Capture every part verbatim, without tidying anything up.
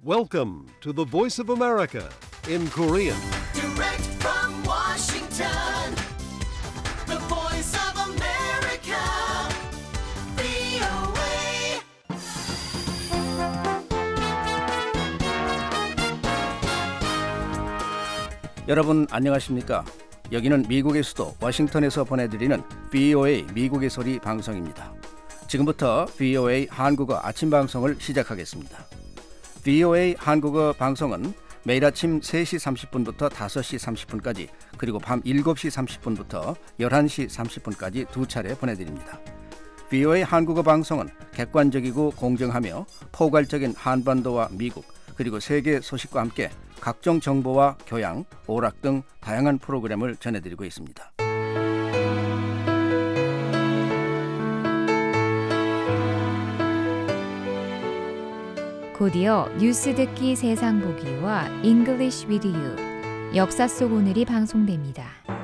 Welcome to the Voice of America in Korean. Direct from Washington, the Voice of America, 브이오에이. 여러분 안녕하십니까? 여기는 미국의 수도 워싱턴에서 보내드리는 브이오에이 미국의 소리 방송입니다. 지금부터 브이오에이 한국어 아침 방송을 시작하겠습니다. 브이오에이 한국어 방송은 매일 아침 세 시 삼십 분부터 다섯 시 삼십 분까지 그리고 밤 일곱 시 삼십 분부터 열한 시 삼십 분까지 두 차례 보내드립니다. 브이오에이 한국어 방송은 객관적이고 공정하며 포괄적인 한반도와 미국 그리고 세계 소식과 함께 각종 정보와 교양, 오락 등 다양한 프로그램을 전해드리고 있습니다. 곧이어 뉴스 듣기 세상 보기와 English with you, 역사 속 오늘이 방송됩니다.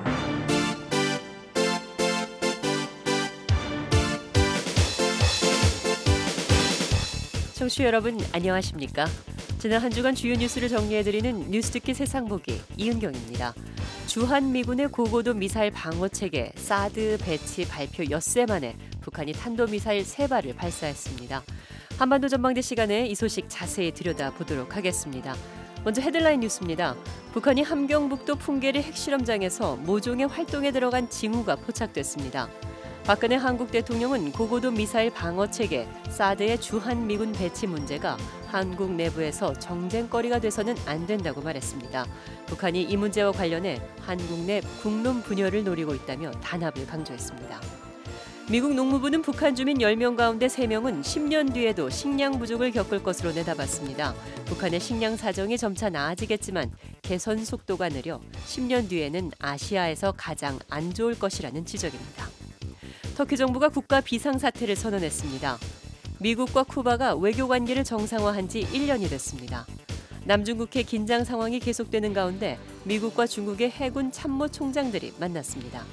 청취자 여러분 안녕하십니까? 지난 한 주간 주요 뉴스를 정리해드리는 뉴스 듣기 세상 보기 이은경입니다. 주한미군의 고고도 미사일 방어체계 사드 배치 발표 엿새 만에 북한이 탄도미사일 세 발을 발사했습니다. 한반도 전망대 시간에 이 소식 자세히 들여다보도록 하겠습니다. 먼저 헤드라인 뉴스입니다. 북한이 함경북도 풍계리 핵실험장에서 모종의 활동에 들어간 징후가 포착됐습니다. 박근혜 한국 대통령은 고고도 미사일 방어체계 사드의 주한미군 배치 문제가 한국 내부에서 정쟁거리가 돼서는 안 된다고 말했습니다. 북한이 이 문제와 관련해 한국 내 국론 분열을 노리고 있다며 단합을 강조했습니다. 미국 농무부는 북한 주민 열 명 가운데 세 명은 십 년 뒤에도 식량 부족을 겪을 것으로 내다봤습니다. 북한의 식량 사정이 점차 나아지겠지만 개선 속도가 느려 십 년 뒤에는 아시아에서 가장 안 좋을 것이라는 지적입니다. 터키 정부가 국가 비상사태를 선언했습니다. 미국과 쿠바가 외교관계를 정상화한 지 일 년이 됐습니다. 남중국해 긴장 상황이 계속되는 가운데 미국과 중국의 해군 참모총장들이 만났습니다.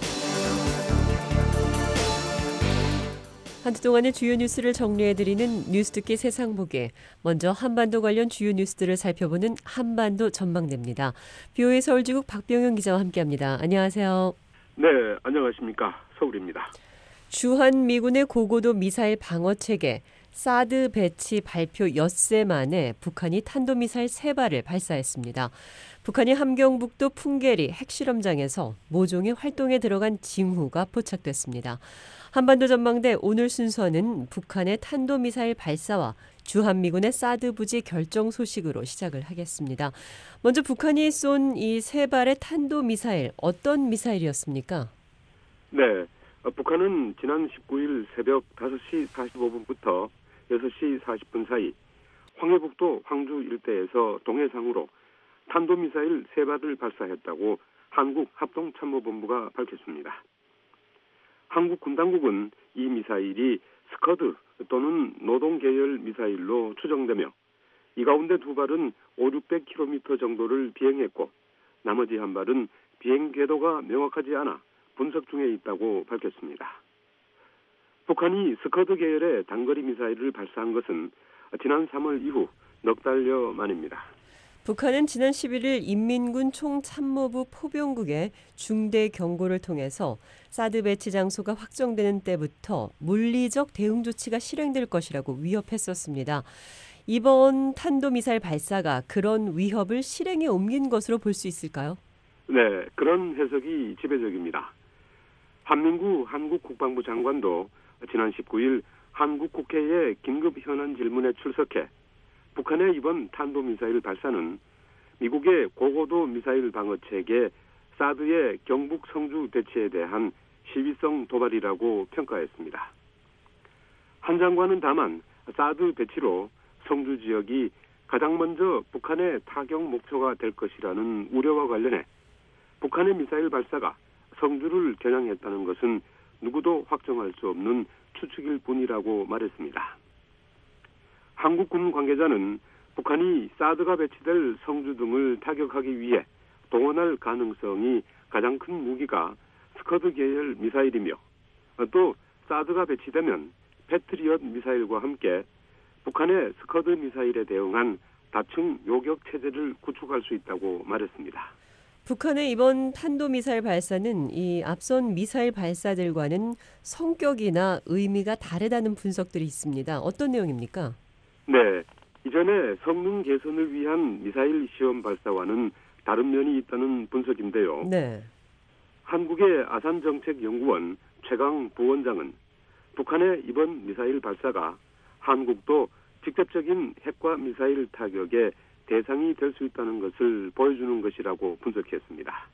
한 주 동안의 주요 뉴스를 정리해드리는 뉴스 듣기 세상 보기. 먼저 한반도 관련 주요 뉴스들을 살펴보는 한반도 전망대입니다. 브이오에이 서울지국 박병영 기자와 함께합니다. 안녕하세요. 네, 안녕하십니까. 서울입니다. 주한미군의 고고도 미사일 방어체계 사드 배치 발표 엿새 만에 북한이 탄도미사일 세 발을 발사했습니다. 북한이 함경북도 풍계리 핵실험장에서 모종의 활동에 들어간 징후가 포착됐습니다. 한반도 전망대 오늘 순서는 북한의 탄도미사일 발사와 주한미군의 사드 부지 결정 소식으로 시작을 하겠습니다. 먼저 북한이 쏜 이 세 발의 탄도미사일, 어떤 미사일이었습니까? 네, 북한은 지난 십구 일 새벽 다섯 시 사십오 분부터 여섯 시 사십 분 사이 황해북도 황주 일대에서 동해상으로 탄도미사일 세 발을 발사했다고 한국합동참모본부가 밝혔습니다. 한국 군당국은 이 미사일이 스커드 또는 노동계열 미사일로 추정되며 이 가운데 두 발은 오륙백 킬로미터 정도를 비행했고 나머지 한 발은 비행 궤도가 명확하지 않아 분석 중에 있다고 밝혔습니다. 북한이 스커드 계열의 단거리 미사일을 발사한 것은 지난 삼월 이후 넉 달여 만입니다. 북한은 지난 십일 일 인민군 총참모부 포병국에 중대 경고를 통해서 사드 배치 장소가 확정되는 때부터 물리적 대응 조치가 실행될 것이라고 위협했었습니다. 이번 탄도미사일 발사가 그런 위협을 실행에 옮긴 것으로 볼 수 있을까요? 네, 그런 해석이 지배적입니다. 한민구 한국국방부 장관도 지난 십구 일 한국 국회의 긴급 현안 질문에 출석해 북한의 이번 탄도미사일 발사는 미국의 고고도 미사일 방어체계 사드의 경북 성주 배치에 대한 시위성 도발이라고 평가했습니다. 한 장관은 다만 사드 배치로 성주 지역이 가장 먼저 북한의 타격 목표가 될 것이라는 우려와 관련해 북한의 미사일 발사가 성주를 겨냥했다는 것은 누구도 확정할 수 없는 추측일 뿐이라고 말했습니다. 한국군 관계자는 북한이 사드가 배치될 성주 등을 타격하기 위해 동원할 가능성이 가장 큰 무기가 스커드 계열 미사일이며 또 사드가 배치되면 패트리엇 미사일과 함께 북한의 스커드 미사일에 대응한 다층 요격 체제를 구축할 수 있다고 말했습니다. 북한의 이번 탄도미사일 발사는 이 앞선 미사일 발사들과는 성격이나 의미가 다르다는 분석들이 있습니다. 어떤 내용입니까? 네, 이전에 성능 개선을 위한 미사일 시험 발사와는 다른 면이 있다는 분석인데요. 네. 한국의 아산정책연구원 최강 부원장은 북한의 이번 미사일 발사가 한국도 직접적인 핵과 미사일 타격의 대상이 될 수 있다는 것을 보여주는 것이라고 분석했습니다.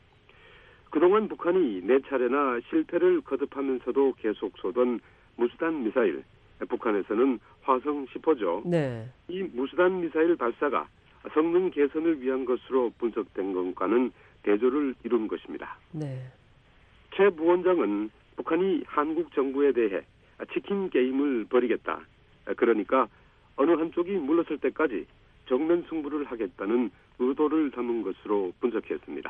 그동안 북한이 네 차례나 실패를 거듭하면서도 계속 쏘던 무수단 미사일, 북한에서는 화성 십 호죠. 네. 이 무수단 미사일 발사가 성능 개선을 위한 것으로 분석된 것과는 대조를 이룬 것입니다. 네. 최 부원장은 북한이 한국 정부에 대해 치킨 게임을 벌이겠다. 그러니까 어느 한쪽이 물러설 때까지 정면 승부를 하겠다는 의도를 담은 것으로 분석했습니다.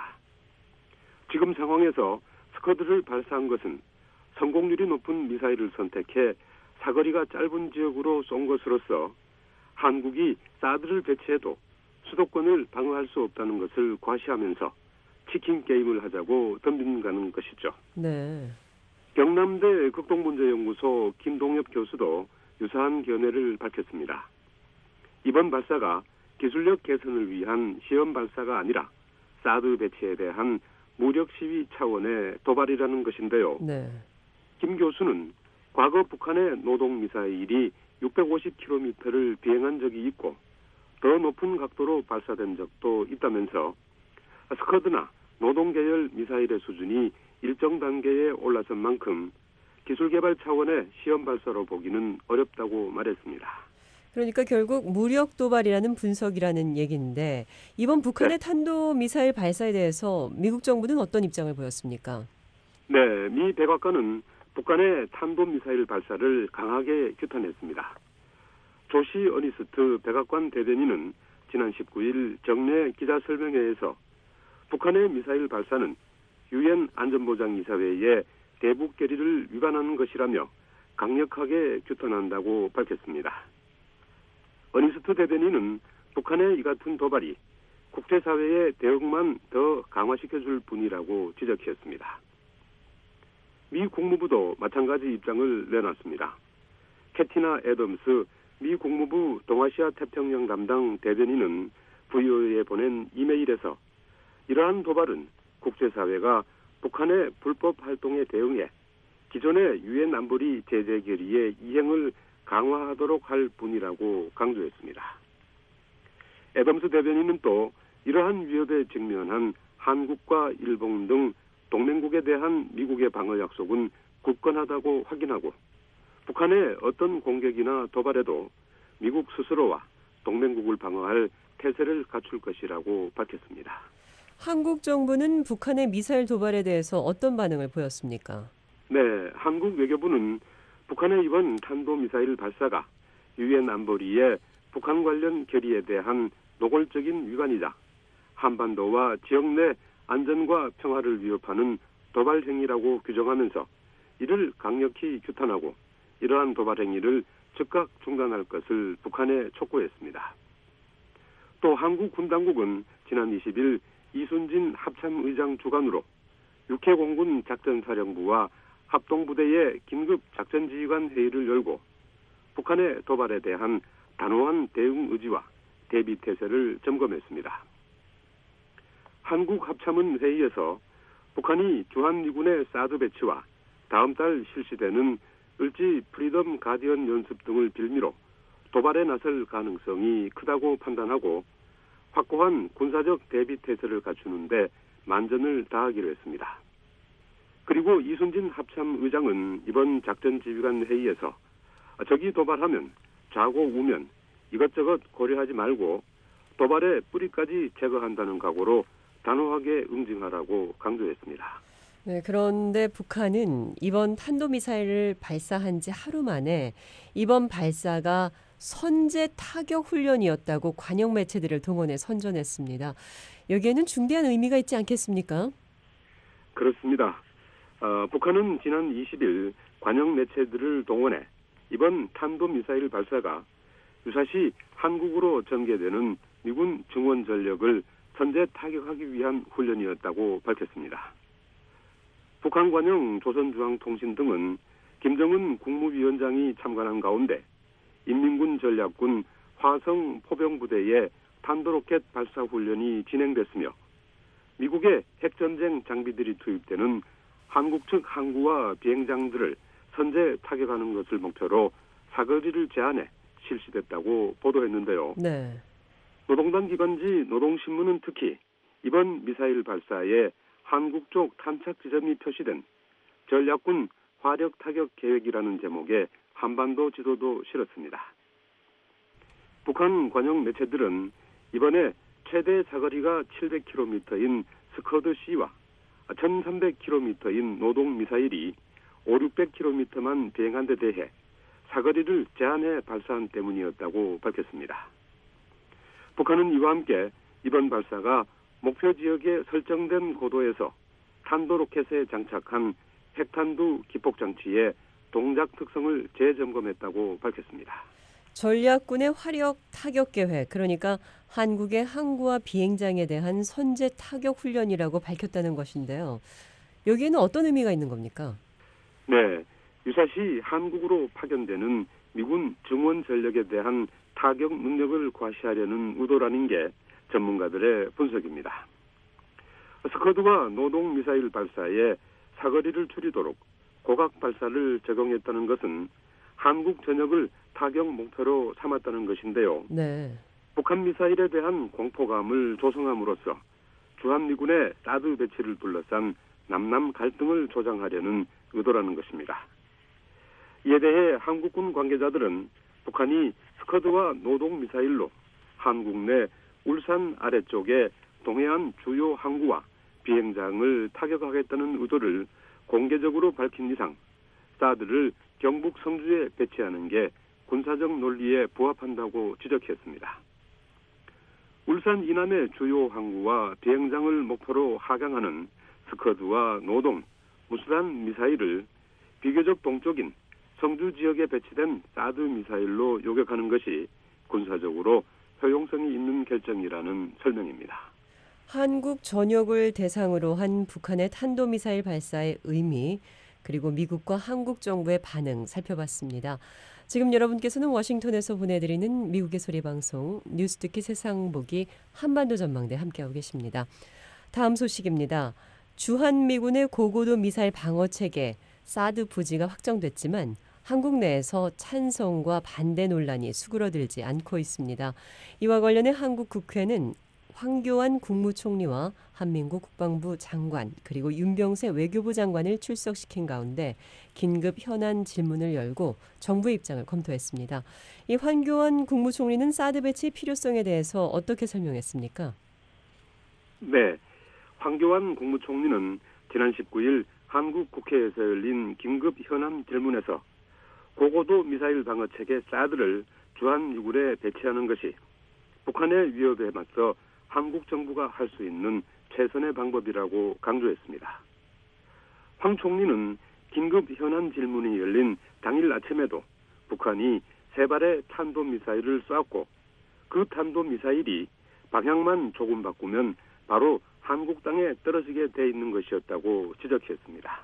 지금 상황에서 스커드를 발사한 것은 성공률이 높은 미사일을 선택해 사거리가 짧은 지역으로 쏜 것으로서 한국이 사드를 배치해도 수도권을 방어할 수 없다는 것을 과시하면서 치킨 게임을 하자고 덤빈다는 것이죠. 네. 경남대 극동문제연구소 김동엽 교수도 유사한 견해를 밝혔습니다. 이번 발사가 기술력 개선을 위한 시험 발사가 아니라 사드 배치에 대한 무력 시위 차원의 도발이라는 것인데요. 네. 김 교수는 과거 북한의 노동 미사일이 육백오십 킬로미터를 비행한 적이 있고 더 높은 각도로 발사된 적도 있다면서 스커드나 노동 계열 미사일의 수준이 일정 단계에 올라선 만큼 기술 개발 차원의 시험 발사로 보기는 어렵다고 말했습니다. 그러니까 결국 무력 도발이라는 분석이라는 얘기인데 이번 북한의 네. 탄도미사일 발사에 대해서 미국 정부는 어떤 입장을 보였습니까? 네, 미 백악관은 북한의 탄도미사일 발사를 강하게 규탄했습니다. 조시 어니스트 백악관 대변인은 지난 십구 일 정례 기자설명회에서 북한의 미사일 발사는 유엔 안전보장이사회의 대북 결의를 위반하는 것이라며 강력하게 규탄한다고 밝혔습니다. 어니스트 대변인은 북한의 이 같은 도발이 국제사회의 대응만 더 강화시켜줄 뿐이라고 지적했습니다. 미 국무부도 마찬가지 입장을 내놨습니다. 캐티나 애덤스 미 국무부 동아시아 태평양 담당 대변인은 브이오에이에 보낸 이메일에서 이러한 도발은 국제사회가 북한의 불법 활동에 대응해 기존의 유엔 안보리 제재 결의의 이행을 강화하도록 할 뿐이라고 강조했습니다. 애덤스 대변인은 또 이러한 위협에 직면한 한국과 일본 등 동맹국에 대한 미국의 방어 약속은 굳건하다고 확인하고 북한의 어떤 공격이나 도발에도 미국 스스로와 동맹국을 방어할 태세를 갖출 것이라고 밝혔습니다. 한국 정부는 북한의 미사일 도발에 대해서 어떤 반응을 보였습니까? 네, 한국 외교부는 북한의 이번 탄도미사일 발사가 유엔 안보리의 북한 관련 결의에 대한 노골적인 위반이자 한반도와 지역 내 안전과 평화를 위협하는 도발 행위라고 규정하면서 이를 강력히 규탄하고 이러한 도발 행위를 즉각 중단할 것을 북한에 촉구했습니다. 또 한국 군 당국은 지난 이십 일 이순진 합참의장 주관으로 육해 공군 작전사령부와 합동부대의 긴급 작전지휘관 회의를 열고 북한의 도발에 대한 단호한 대응 의지와 대비 태세를 점검했습니다. 한국 합참은 회의에서 북한이 주한미군의 사드 배치와 다음 달 실시되는 을지 프리덤 가디언 연습 등을 빌미로 도발에 나설 가능성이 크다고 판단하고 확고한 군사적 대비 태세를 갖추는데 만전을 다하기로 했습니다. 그리고 이순진 합참 의장은 이번 작전지휘관 회의에서 적이 도발하면 좌고 우면 이것저것 고려하지 말고 도발의 뿌리까지 제거한다는 각오로 단호하게 응징하라고 강조했습니다. 네, 그런데 북한은 이번 탄도미사일을 발사한 지 하루 만에 이번 발사가 선제 타격 훈련이었다고 관영 매체들을 동원해 선전했습니다. 여기에는 중대한 의미가 있지 않겠습니까? 그렇습니다. 어, 북한은 지난 이십 일 관영 매체들을 동원해 이번 탄도미사일 발사가 유사시 한국으로 전개되는 미군 증원 전력을 선제 타격하기 위한 훈련이었다고 밝혔습니다. 북한 관영 조선중앙통신 등은 김정은 국무위원장이 참관한 가운데 인민군 전략군 화성 포병부대의 탄도로켓 발사 훈련이 진행됐으며 미국의 핵전쟁 장비들이 투입되는 한국 측 항구와 비행장들을 선제 타격하는 것을 목표로 사거리를 제한해 실시됐다고 보도했는데요. 네. 노동당 기관지 노동신문은 특히 이번 미사일 발사에 한국 쪽 탄착 지점이 표시된 전략군 화력 타격 계획이라는 제목의 한반도 지도도 실었습니다. 북한 관영 매체들은 이번에 최대 사거리가 칠백 킬로미터인 스커드C와 천삼백 킬로미터인 노동 미사일이 오륙백 킬로미터만 비행한 데 대해 사거리를 제한해 발사한 때문이었다고 밝혔습니다. 북한은 이와 함께 이번 발사가 목표 지역에 설정된 고도에서 탄도로켓에 장착한 핵탄두 기폭장치의 동작 특성을 재점검했다고 밝혔습니다. 전략군의 화력 타격 계획, 그러니까 한국의 항구와 비행장에 대한 선제 타격 훈련이라고 밝혔다는 것인데요. 여기에는 어떤 의미가 있는 겁니까? 네, 유사시 한국으로 파견되는 미군 증원 전력에 대한 타격 능력을 과시하려는 의도라는 게 전문가들의 분석입니다. 스커드와 노동 미사일 발사에 사거리를 줄이도록 고각 발사를 적용했다는 것은 한국 전역을 타격 목표로 삼았다는 것인데요. 네. 북한 미사일에 대한 공포감을 조성함으로써 주한미군의 사드 배치를 둘러싼 남남 갈등을 조장하려는 의도라는 것입니다. 이에 대해 한국군 관계자들은 북한이 스커드와 노동 미사일로 한국 내 울산 아래쪽에 동해안 주요 항구와 비행장을 타격하겠다는 의도를 공개적으로 밝힌 이상 사드를 경북 성주에 배치하는 게 군사적 논리에 부합한다고 지적했습니다. 울산 이남의 주요 항구와 비행장을 목표로 하강하는 스커드와 노동, 무수단 미사일을 비교적 동쪽인 성주 지역에 배치된 사드 미사일로 요격하는 것이 군사적으로 효용성이 있는 결정이라는 설명입니다. 한국 전역을 대상으로 한 북한의 탄도미사일 발사의 의미, 그리고 미국과 한국 정부의 반응 살펴봤습니다. 지금 여러분께서는 워싱턴에서 보내드리는 미국의 소리방송 뉴스 듣기 세상 보기 한반도 전망대 함께하고 계십니다. 다음 소식입니다. 주한미군의 고고도 미사일 방어체계 사드 부지가 확정됐지만 한국 내에서 찬성과 반대 논란이 수그러들지 않고 있습니다. 이와 관련해 한국 국회는 황교안 국무총리와 한민구 국방부 장관 그리고 윤병세 외교부 장관을 출석시킨 가운데 긴급 현안 질문을 열고 정부의 입장을 검토했습니다. 이 황교안 국무총리는 사드 배치 필요성에 대해서 어떻게 설명했습니까? 네, 황교안 국무총리는 지난 십구일 한국 국회에서 열린 긴급 현안 질문에서 고고도 미사일 방어체계 사드를 주한미군에 배치하는 것이 북한의 위협에 맞서 한국 정부가 할 수 있는 최선의 방법이라고 강조했습니다. 황 총리는 긴급 현안 질문이 열린 당일 아침에도 북한이 세 발의 탄도미사일을 쐈고 그 탄도미사일이 방향만 조금 바꾸면 바로 한국 땅에 떨어지게 돼 있는 것이었다고 지적했습니다.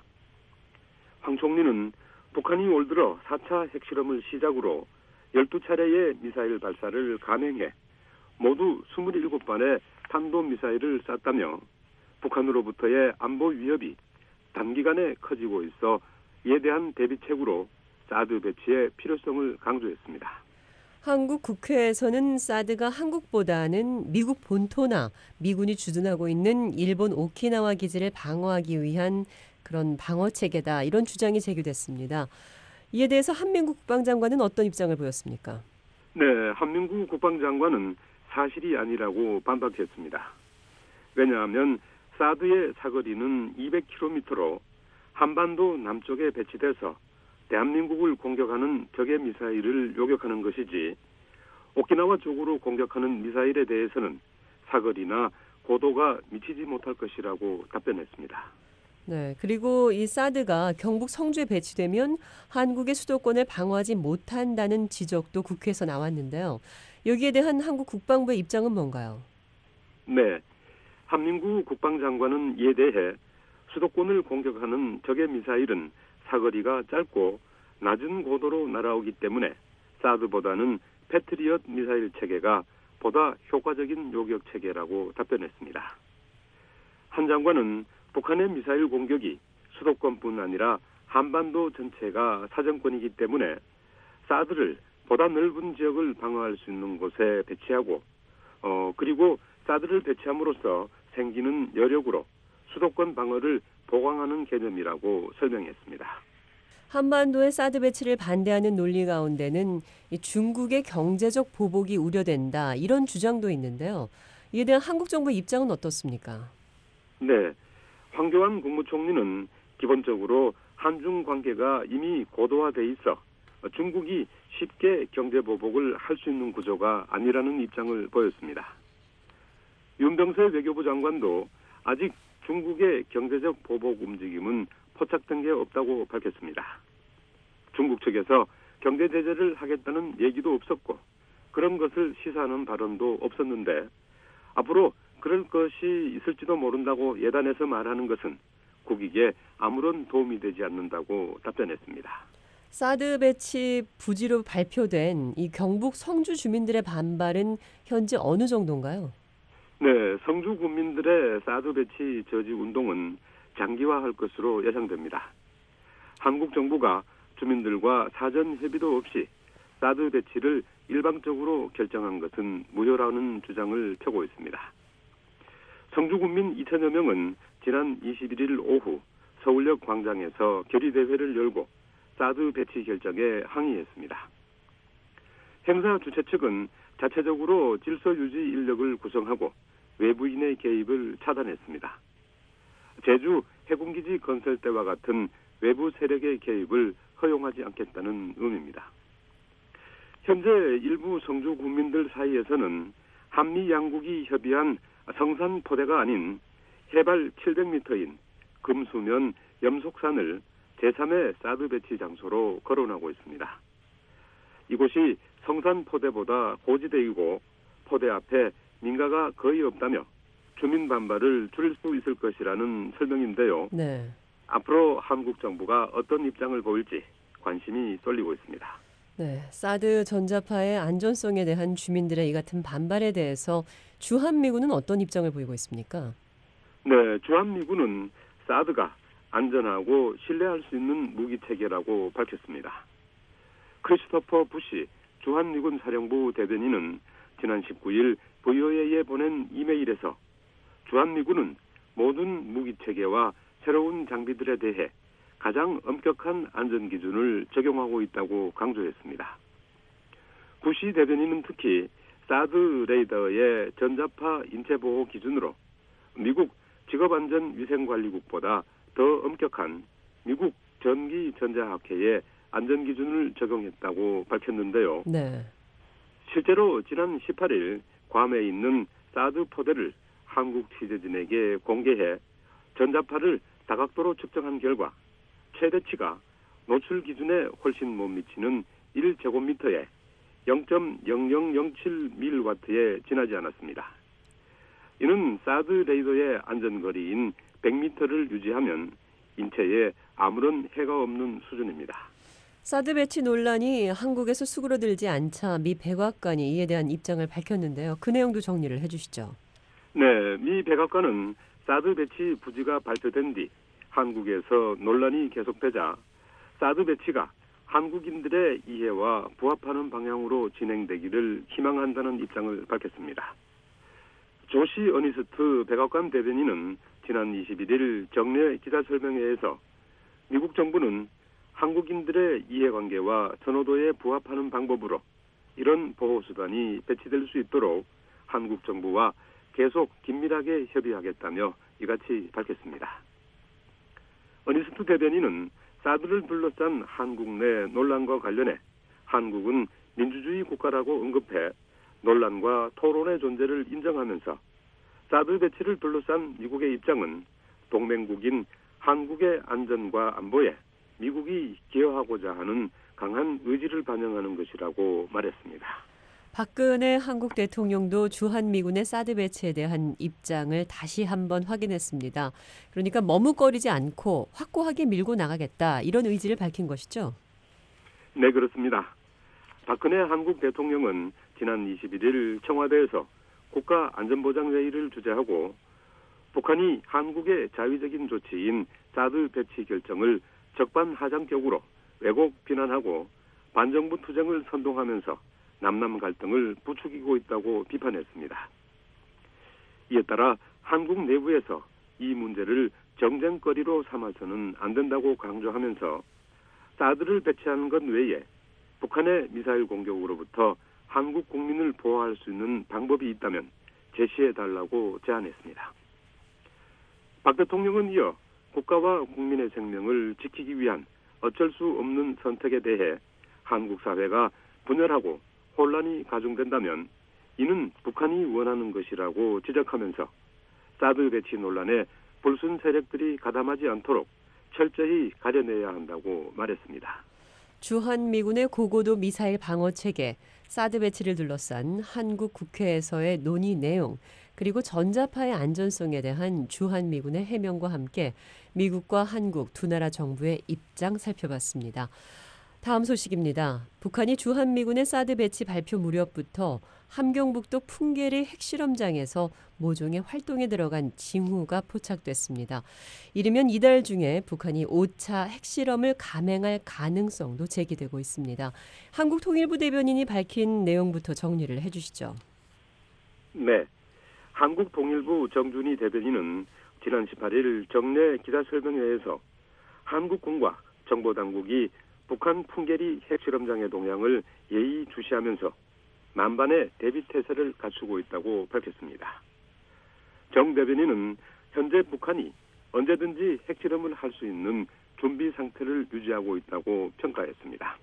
황 총리는 북한이 올 들어 사 차 핵실험을 시작으로 열두 차례의 미사일 발사를 감행해 모두 스물일곱 발의 탄도미사일을 쐈다며 북한으로부터의 안보 위협이 단기간에 커지고 있어 이에 대한 대비책으로 사드 배치의 필요성을 강조했습니다. 한국 국회에서는 사드가 한국보다는 미국 본토나 미군이 주둔하고 있는 일본 오키나와 기지를 방어하기 위한 그런 방어체계다, 이런 주장이 제기됐습니다. 이에 대해서 한민구 국방장관은 어떤 입장을 보였습니까? 네, 한민구 국방장관은 사실이 아니라고 반박했습니다. 왜냐하면 사드의 사거리는 이백 킬로미터로 한반도 남쪽에 배치돼서 대한민국을 공격하는 적의 미사일을 요격하는 것이지 오키나와 쪽으로 공격하는 미사일에 대해서는 사거리나 고도가 미치지 못할 것이라고 답변했습니다. 네, 그리고 이 사드가 경북 성주에 배치되면 한국의 수도권을 방어하지 못한다는 지적도 국회에서 나왔는데요. 여기에 대한 한국 국방부의 입장은 뭔가요? 네, 한민구 국방장관은 이에 대해 수도권을 공격하는 적의 미사일은 사거리가 짧고 낮은 고도로 날아오기 때문에 사드보다는 패트리엇 미사일 체계가 보다 효과적인 요격 체계라고 답변했습니다. 한 장관은 북한의 미사일 공격이 수도권뿐 아니라 한반도 전체가 사정권이기 때문에 사드를 보다 넓은 지역을 방어할 수 있는 곳에 배치하고 어 그리고 사드를 배치함으로써 생기는 여력으로 수도권 방어를 보강하는 개념이라고 설명했습니다. 한반도의 사드 배치를 반대하는 논리 가운데는 이 중국의 경제적 보복이 우려된다 이런 주장도 있는데요. 이에 대한 한국 정부의 입장은 어떻습니까? 네, 황교안 국무총리는 기본적으로 한중 관계가 이미 고도화돼 있어 중국이 쉽게 경제 보복을 할 수 있는 구조가 아니라는 입장을 보였습니다. 윤병세 외교부 장관도 아직 중국의 경제적 보복 움직임은 포착된 게 없다고 밝혔습니다. 중국 측에서 경제 제재를 하겠다는 얘기도 없었고 그런 것을 시사하는 발언도 없었는데 앞으로 그럴 것이 있을지도 모른다고 예단해서 말하는 것은 국익에 아무런 도움이 되지 않는다고 답변했습니다. 사드 배치 부지로 발표된 이 경북 성주 주민들의 반발은 현재 어느 정도인가요? 네, 성주 군민들의 사드 배치 저지 운동은 장기화할 것으로 예상됩니다. 한국 정부가 주민들과 사전 협의도 없이 사드 배치를 일방적으로 결정한 것은 무효라는 주장을 펴고 있습니다. 성주 군민 이천여 명은 지난 이십일 일 오후 서울역 광장에서 결의대회를 열고 사드 배치 결정에 항의했습니다. 행사 주최 측은 자체적으로 질서 유지 인력을 구성하고 외부인의 개입을 차단했습니다. 제주 해군기지 건설 때와 같은 외부 세력의 개입을 허용하지 않겠다는 의미입니다. 현재 일부 성주 군민들 사이에서는 한미 양국이 협의한 성산포대가 아닌 해발 칠백 미터인 금수면 염속산을 제삼의 사드 배치 장소로 거론하고 있습니다. 이곳이 성산포대보다 고지대이고 포대 앞에 민가가 거의 없다며 주민 반발을 줄일 수 있을 것이라는 설명인데요. 네. 앞으로 한국 정부가 어떤 입장을 보일지 관심이 쏠리고 있습니다. 네, 사드 전자파의 안전성에 대한 주민들의 이 같은 반발에 대해서 주한미군은 어떤 입장을 보이고 있습니까? 네, 주한미군은 사드가 안전하고 신뢰할 수 있는 무기체계라고 밝혔습니다. 크리스토퍼 부시 주한미군 사령부 대변인은 지난 십구 일 브이오에이에 보낸 이메일에서 주한미군은 모든 무기체계와 새로운 장비들에 대해 가장 엄격한 안전기준을 적용하고 있다고 강조했습니다. 부시 대변인은 특히 사드 레이더의 전자파 인체보호 기준으로 미국 직업안전위생관리국보다 더 엄격한 미국 전기전자학회의 안전기준을 적용했다고 밝혔는데요. 네. 실제로 지난 십팔 일 괌에 있는 사드 포대를 한국 취재진에게 공개해 전자파를 다각도로 측정한 결과 최대치가 노출 기준에 훨씬 못 미치는 일 제곱미터에 영 점 영영영칠 밀와트에 지나지 않았습니다. 이는 사드 레이더의 안전거리인 백 미터를 유지하면 인체에 아무런 해가 없는 수준입니다. 사드 배치 논란이 한국에서 수그러들지 않자 미 백악관이 이에 대한 입장을 밝혔는데요. 그 내용도 정리를 해주시죠. 네, 미 백악관은 사드 배치 부지가 발표된 뒤 한국에서 논란이 계속되자 사드 배치가 한국인들의 이해와 부합하는 방향으로 진행되기를 희망한다는 입장을 밝혔습니다. 조시 어니스트 백악관 대변인은 지난 이십일 일 정례 기자설명회에서 미국 정부는 한국인들의 이해관계와 선호도에 부합하는 방법으로 이런 보호수단이 배치될 수 있도록 한국 정부와 계속 긴밀하게 협의하겠다며 이같이 밝혔습니다. 어니스트 대변인은 사드를 둘러싼 한국 내 논란과 관련해 한국은 민주주의 국가라고 언급해 논란과 토론의 존재를 인정하면서 사드 배치를 둘러싼 미국의 입장은 동맹국인 한국의 안전과 안보에 미국이 기여하고자 하는 강한 의지를 반영하는 것이라고 말했습니다. 박근혜 한국 대통령도 주한미군의 사드 배치에 대한 입장을 다시 한번 확인했습니다. 그러니까 머뭇거리지 않고 확고하게 밀고 나가겠다 이런 의지를 밝힌 것이죠. 네, 그렇습니다. 박근혜 한국 대통령은 지난 이십일일 청와대에서 국가안전보장회의를 주재하고 북한이 한국의 자위적인 조치인 사드 배치 결정을 적반하장격으로 왜곡 비난하고 반정부 투쟁을 선동하면서 남남 갈등을 부추기고 있다고 비판했습니다. 이에 따라 한국 내부에서 이 문제를 정쟁거리로 삼아서는 안 된다고 강조하면서 사드를 배치하는 것 외에 북한의 미사일 공격으로부터 한국 국민을 보호할 수 있는 방법이 있다면 제시해달라고 제안했습니다. 박 대통령은 이어 국가와 국민의 생명을 지키기 위한 어쩔 수 없는 선택에 대해 한국 사회가 분열하고 혼란이 가중된다면 이는 북한이 원하는 것이라고 지적하면서 사드 배치 논란에 불순 세력들이 가담하지 않도록 철저히 가려내야 한다고 말했습니다. 주한미군의 고고도 미사일 방어체계, 사드 배치를 둘러싼 한국 국회에서의 논의 내용, 그리고 전자파의 안전성에 대한 주한미군의 해명과 함께 미국과 한국 두 나라 정부의 입장 살펴봤습니다. 다음 소식입니다. 북한이 주한미군의 사드 배치 발표 무렵부터 함경북도 풍계리 핵실험장에서 모종의 활동에 들어간 징후가 포착됐습니다. 이르면 이달 중에 북한이 오 차 핵실험을 감행할 가능성도 제기되고 있습니다. 한국통일부 대변인이 밝힌 내용부터 정리를 해주시죠. 네, 한국통일부 정준희 대변인은 지난 십팔일 정례 기자설명회에서 한국군과 정보당국이 북한 풍계리 핵실험장의 동향을 예의주시하면서 만반의 대비태세를 갖추고 있다고 밝혔습니다. 정 대변인은 현재 북한이 언제든지 핵실험을 할 수 있는 준비 상태를 유지하고 있다고 평가했습니다.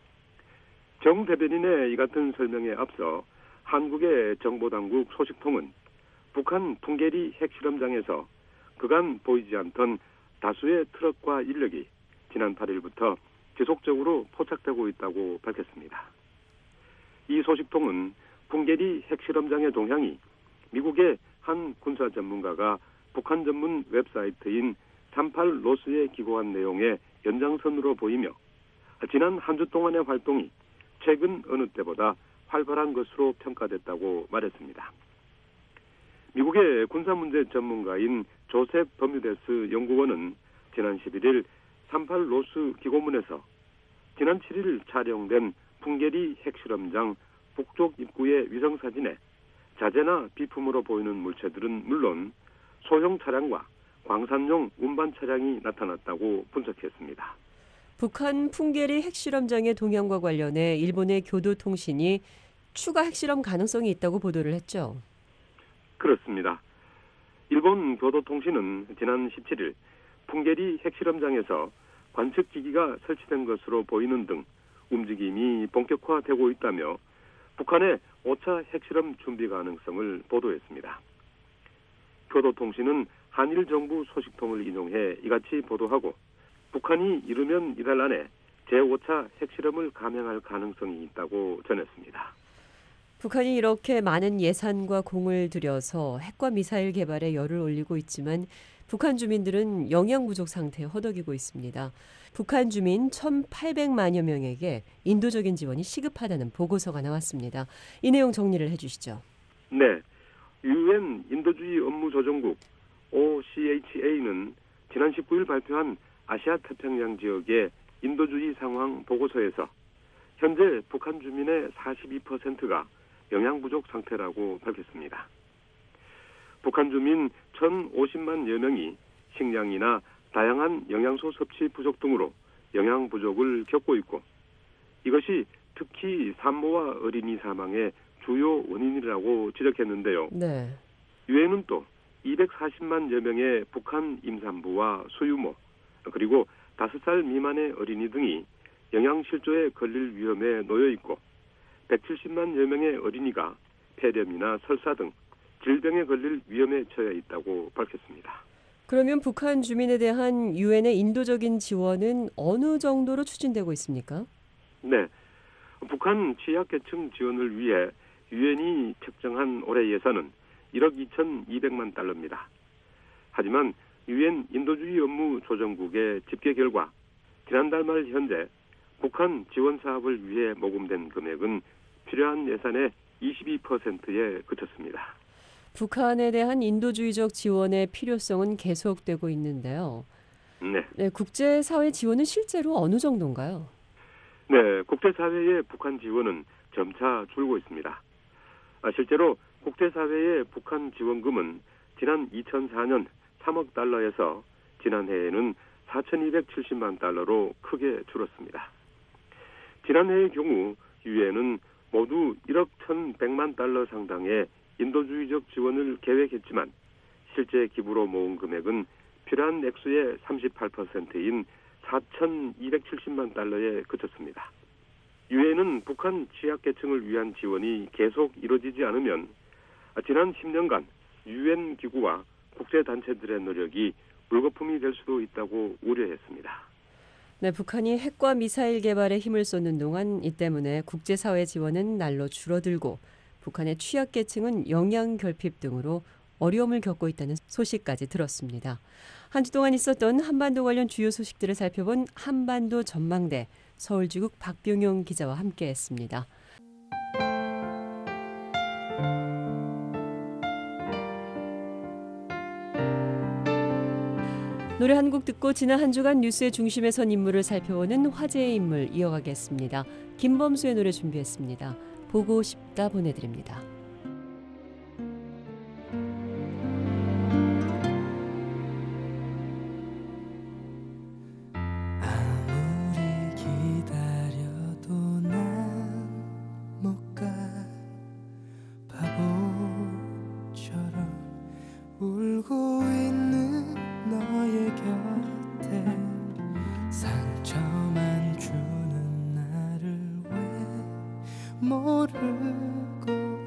정 대변인의 이 같은 설명에 앞서 한국의 정보당국 소식통은 북한 풍계리 핵실험장에서 그간 보이지 않던 다수의 트럭과 인력이 지난 팔일부터 지속적으로 포착되고 있다고 밝혔습니다. 이 소식통은 풍계리 핵실험장의 동향이 미국의 한 군사 전문가가 북한 전문 웹사이트인 삼십팔 로스에 기고한 내용의 연장선으로 보이며 지난 한 주 동안의 활동이 최근 어느 때보다 활발한 것으로 평가됐다고 말했습니다. 미국의 군사문제 전문가인 조셉 버뮤데스 연구원은 지난 십일일 삼십팔 로스 기고문에서 지난 칠일 촬영된 풍계리 핵실험장 북쪽 입구의 위성사진에 자재나 비품으로 보이는 물체들은 물론 소형 차량과 광산용 운반 차량이 나타났다고 분석했습니다. 북한 풍계리 핵실험장의 동향과 관련해 일본의 교도통신이 추가 핵실험 가능성이 있다고 보도를 했죠. 그렇습니다. 일본 교도통신은 지난 십칠일 풍계리 핵실험장에서 관측기기가 설치된 것으로 보이는 등 움직임이 본격화되고 있다며 북한의 오 차 핵실험 준비 가능성을 보도했습니다. 교도통신은 한일 정부 소식통을 인용해 이같이 보도하고 북한이 이르면 이달 안에 제오 차 핵실험을 감행할 가능성이 있다고 전했습니다. 북한이 이렇게 많은 예산과 공을 들여서 핵과 미사일 개발에 열을 올리고 있지만 북한 주민들은 영양 부족 상태에 허덕이고 있습니다. 북한 주민 천팔백만여 명에게 인도적인 지원이 시급하다는 보고서가 나왔습니다. 이 내용 정리를 해주시죠. 네, 유엔 인도주의 업무조정국 오씨에이치에이는 지난 십구일 발표한 아시아 태평양 지역의 인도주의 상황 보고서에서 현재 북한 주민의 사십이 퍼센트가 영양 부족 상태라고 밝혔습니다. 북한 주민 천오십만여 명이 식량이나 다양한 영양소 섭취 부족 등으로 영양 부족을 겪고 있고 이것이 특히 산모와 어린이 사망의 주요 원인이라고 지적했는데요. 네. 유엔은 또 이백사십만여 명의 북한 임산부와 수유모 그리고 다섯 살 미만의 어린이 등이 영양실조에 걸릴 위험에 놓여 있고 백칠십만여 명의 어린이가 폐렴이나 설사 등 질병에 걸릴 위험에 처해 있다고 밝혔습니다. 그러면 북한 주민에 대한 유엔의 인도적인 지원은 어느 정도로 추진되고 있습니까? 네, 북한 취약계층 지원을 위해 유엔이 책정한 올해 예산은 일억 이천이백만 달러입니다. 하지만 유엔 인도주의 업무 조정국의 집계 결과 지난달 말 현재 북한 지원 사업을 위해 모금된 금액은 필요한 예산의 이십이 퍼센트에 그쳤습니다. 북한에 대한 인도주의적 지원의 필요성은 계속되고 있는데요. 네. 네, 국제사회 지원은 실제로 어느 정도인가요? 네, 국제사회의 북한 지원은 점차 줄고 있습니다. 아, 실제로 국제사회의 북한 지원금은 지난 이천사 년 삼억 달러에서 지난해에는 사천이백칠십만 달러로 크게 줄었습니다. 지난해의 경우 유엔은 모두 일억 천백만 달러 상당의 인도주의적 지원을 계획했지만 실제 기부로 모은 금액은 필요한 액수의 삼십팔 퍼센트인 사천이백칠십만 달러에 그쳤습니다. 유엔은 북한 취약계층을 위한 지원이 계속 이루어지지 않으면 지난 십 년간 유엔 기구와 국제단체들의 노력이 물거품이 될 수도 있다고 우려했습니다. 네, 북한이 핵과 미사일 개발에 힘을 쏟는 동안 이 때문에 국제사회 지원은 날로 줄어들고 북한의 취약계층은 영양 결핍 등으로 어려움을 겪고 있다는 소식까지 들었습니다. 한 주 동안 있었던 한반도 관련 주요 소식들을 살펴본 한반도 전망대 서울지국 박병용 기자와 함께했습니다. 노래 한 곡 듣고 지난 한 주간 뉴스의 중심에 선 인물을 살펴보는 화제의 인물 이어가겠습니다. 김범수의 노래 준비했습니다. 보고 싶다 보내드립니다. 아무리 기다려도 난 못 가 바보처럼 울고 있는 너의 곁에 상처만 주는 나를 왜 모르고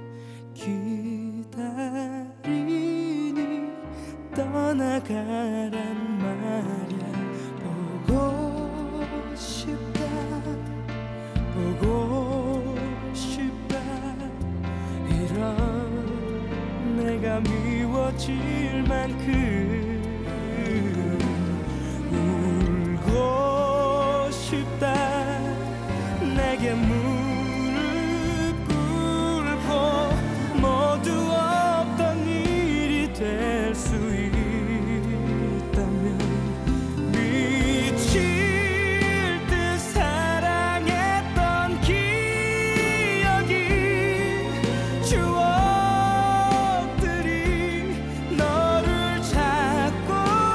기다리니 떠나가란 말야 보고 싶다 보고 싶다 이런 내가 미워질 만큼 울고 싶다 내게 무릎 꿇고 모두 없던 일이 될 수 있다면 미칠 듯 사랑했던 기억이 추억들이 너를 찾고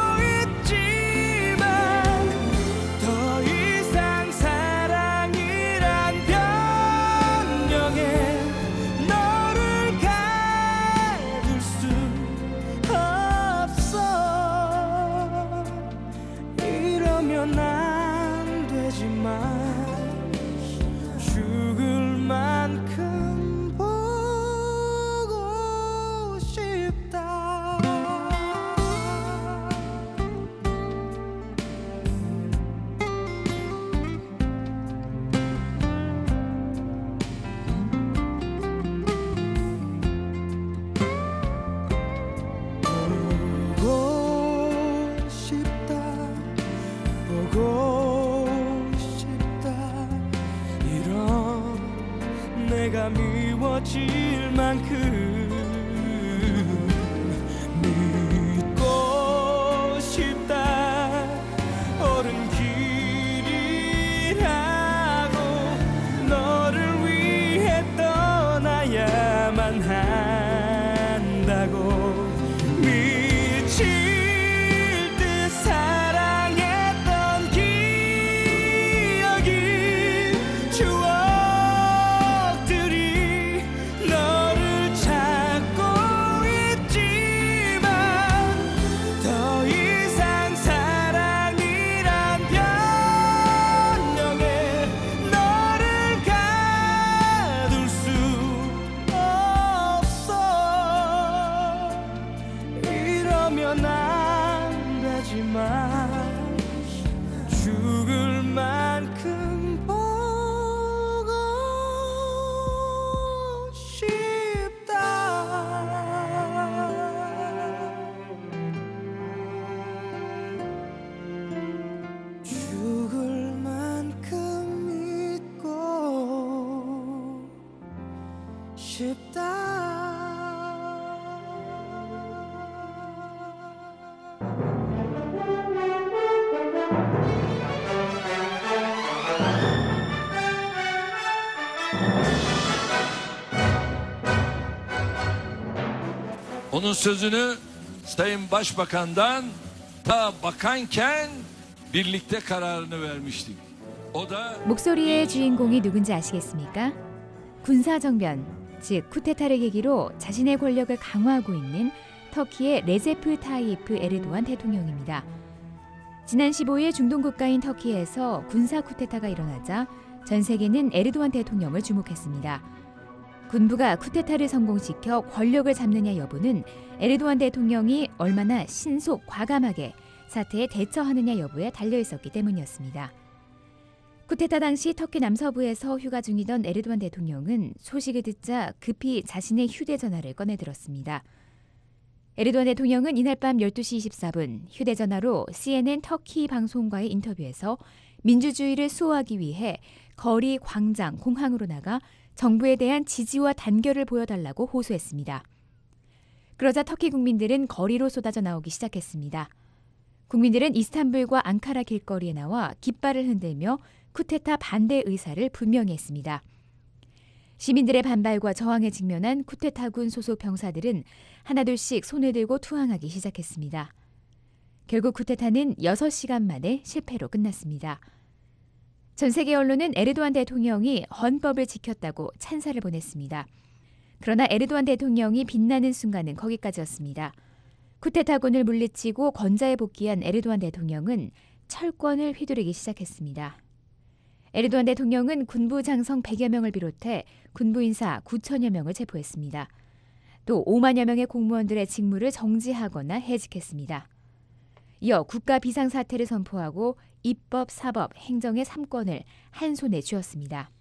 있지만 더 이상 사랑이란 변명에 너를 가둘 수 없어 이러면 안 되지만 죽을 만큼 보고 싶다 보고 싶다 보고 싶다 이런 내가 미워질 만큼 믿고 싶다 옳은 길이라고 너를 위해 떠나야만 한다고 미칠 듯 사랑했던 기억이 추억들이 너를 찾고 있지만 더 이상 사랑이란 변명에 너를 가둘 수 없어 이러면 안 싶다. Onun sözünü Sayın Başbakan'dan ta bakanken birlikte kararını vermiştik. O da 목소리의 주인공이 누군지 아시겠습니까? 군사정변, 즉 쿠데타를 계기로 자신의 권력을 강화하고 있는 터키의 레제프 타이프 에르도안 대통령입니다. 지난 십오일 중동 국가인 터키에서 군사 쿠데타가 일어나자 전 세계는 에르도안 대통령을 주목했습니다. 군부가 쿠데타를 성공시켜 권력을 잡느냐 여부는 에르도안 대통령이 얼마나 신속 과감하게 사태에 대처하느냐 여부에 달려있었기 때문이었습니다. 쿠데타 당시 터키 남서부에서 휴가 중이던 에르도안 대통령은 소식을 듣자 급히 자신의 휴대전화를 꺼내들었습니다. 에르도안 대통령은 이날 밤 열두시 이십사분 휴대전화로 씨엔엔 터키 방송과의 인터뷰에서 민주주의를 수호하기 위해 거리, 광장, 공항으로 나가 정부에 대한 지지와 단결을 보여달라고 호소했습니다. 그러자 터키 국민들은 거리로 쏟아져 나오기 시작했습니다. 국민들은 이스탄불과 앙카라 길거리에 나와 깃발을 흔들며 쿠데타 반대 의사를 분명히 했습니다. 시민들의 반발과 저항에 직면한 쿠데타군 소속 병사들은 하나둘씩 손을 들고 투항하기 시작했습니다. 결국 쿠데타는 여섯 시간 만에 실패로 끝났습니다. 전 세계 언론은 에르도안 대통령이 헌법을 지켰다고 찬사를 보냈습니다. 그러나 에르도안 대통령이 빛나는 순간은 거기까지였습니다. 쿠데타군을 물리치고 권좌에 복귀한 에르도안 대통령은 철권을 휘두르기 시작했습니다. 에르도안 대통령은 군부 장성 백여 명을 비롯해 군부 인사 구천여 명을 체포했습니다. 또 오만여 명의 공무원들의 직무를 정지하거나 해직했습니다. 이어 국가 비상사태를 선포하고 입법, 사법, 행정의 삼권을 한 손에 쥐었습니다.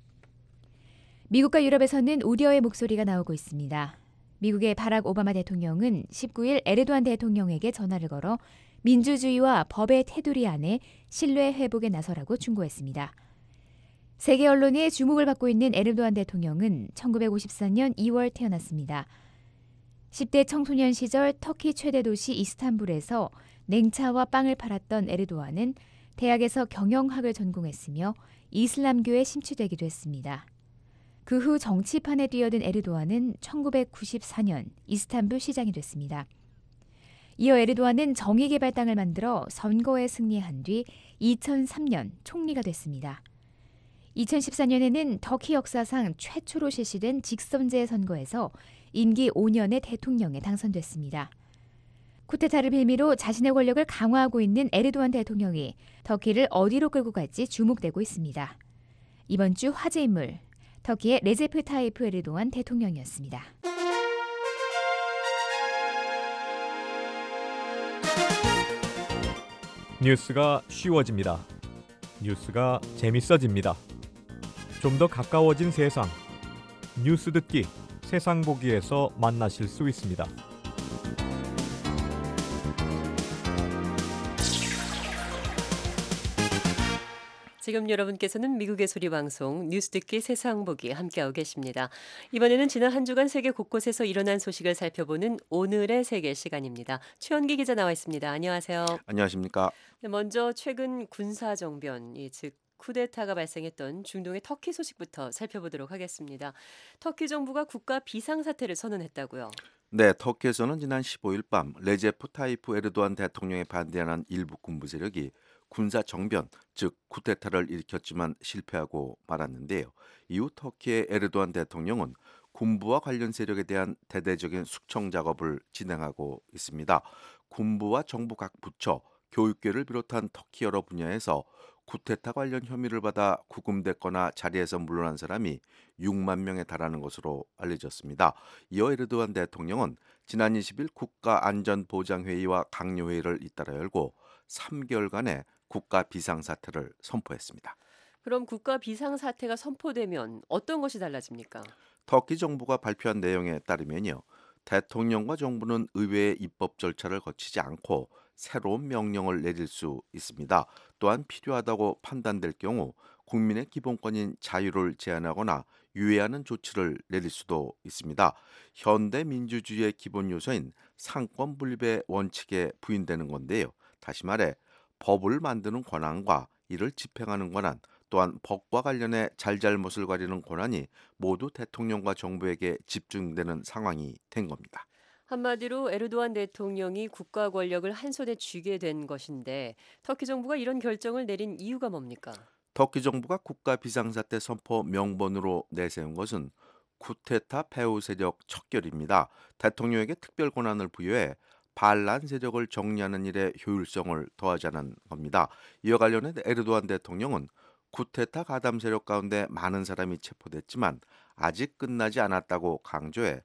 미국과 유럽에서는 우려의 목소리가 나오고 있습니다. 미국의 바락 오바마 대통령은 십구일 에르도안 대통령에게 전화를 걸어 민주주의와 법의 테두리 안에 신뢰 회복에 나서라고 충고했습니다. 세계 언론의 주목을 받고 있는 에르도안 대통령은 천구백오십사년 이월 태어났습니다. 십 대 청소년 시절 터키 최대 도시 이스탄불에서 냉차와 빵을 팔았던 에르도안은 대학에서 경영학을 전공했으며 이슬람교에 심취되기도 했습니다. 그 후 정치판에 뛰어든 에르도안은 천구백구십사년 이스탄불 시장이 됐습니다. 이어 에르도안은 정의개발당을 만들어 선거에 승리한 뒤 이천삼년 총리가 됐습니다. 이천십사년에는 터키 역사상 최초로 실시된 직선제 선거에서 임기 오년의 대통령에 당선됐습니다. 쿠데타를 빌미로 자신의 권력을 강화하고 있는 에르도안 대통령이 터키를 어디로 끌고 갈지 주목되고 있습니다. 이번 주 화제 인물, 터키의 레제프 타이프 에르도안 대통령이었습니다. 뉴스가 쉬워집니다. 뉴스가 재밌어집니다. 좀 더 가까워진 세상. 뉴스 듣기, 세상 보기에서 만나실 수 있습니다. 지금 여러분께서는 미국의 소리 방송 뉴스 듣기 세상 보기 함께하고 계십니다. 이번에는 지난 한 주간 세계 곳곳에서 일어난 소식을 살펴보는 오늘의 세계 시간입니다. 최원기 기자 나와 있습니다. 안녕하세요. 안녕하십니까. 네, 먼저 최근 군사 정변, 즉 쿠데타가 발생했던 중동의 터키 소식부터 살펴보도록 하겠습니다. 터키 정부가 국가 비상사태를 선언했다고요? 네, 터키에서는 지난 십오일 밤 레제프 타이프 에르도안 대통령에 반대하는 일부 군부 세력이 군사 정변, 즉 쿠데타를 일으켰지만 실패하고 말았는데요. 이후 터키의 에르도안 대통령은 군부와 관련 세력에 대한 대대적인 숙청 작업을 진행하고 있습니다. 군부와 정부 각 부처, 교육계를 비롯한 터키 여러 분야에서 쿠데타 관련 혐의를 받아 구금됐거나 자리에서 물러난 사람이 육만 명에 달하는 것으로 알려졌습니다. 이어 에르도안 대통령은 지난 이십일 국가안전보장회의와 강요회의를 잇따라 열고 삼 개월간의 국가 비상사태를 선포했습니다. 그럼 국가 비상사태가 선포되면 어떤 것이 달라집니까? 터키 정부가 발표한 내용에 따르면요. 대통령과 정부는 의회의 입법 절차를 거치지 않고 새로운 명령을 내릴 수 있습니다. 또한 필요하다고 판단될 경우 국민의 기본권인 자유를 제한하거나 유예하는 조치를 내릴 수도 있습니다. 현대 민주주의의 기본 요소인 상권 분립의 원칙에 부인되는 건데요. 다시 말해 법을 만드는 권한과 이를 집행하는 권한, 또한 법과 관련해 잘잘못을 가리는 권한이 모두 대통령과 정부에게 집중되는 상황이 된 겁니다. 한마디로 에르도안 대통령이 국가 권력을 한 손에 쥐게 된 것인데 터키 정부가 이런 결정을 내린 이유가 뭡니까? 터키 정부가 국가 비상사태 선포 명분으로 내세운 것은 쿠데타 배후 세력 척결입니다. 대통령에게 특별 권한을 부여해 반란 세력을 정리하는 일에 효율성을 더하자는 겁니다. 이와 관련해 에르도안 대통령은 쿠데타 가담 세력 가운데 많은 사람이 체포됐지만 아직 끝나지 않았다고 강조해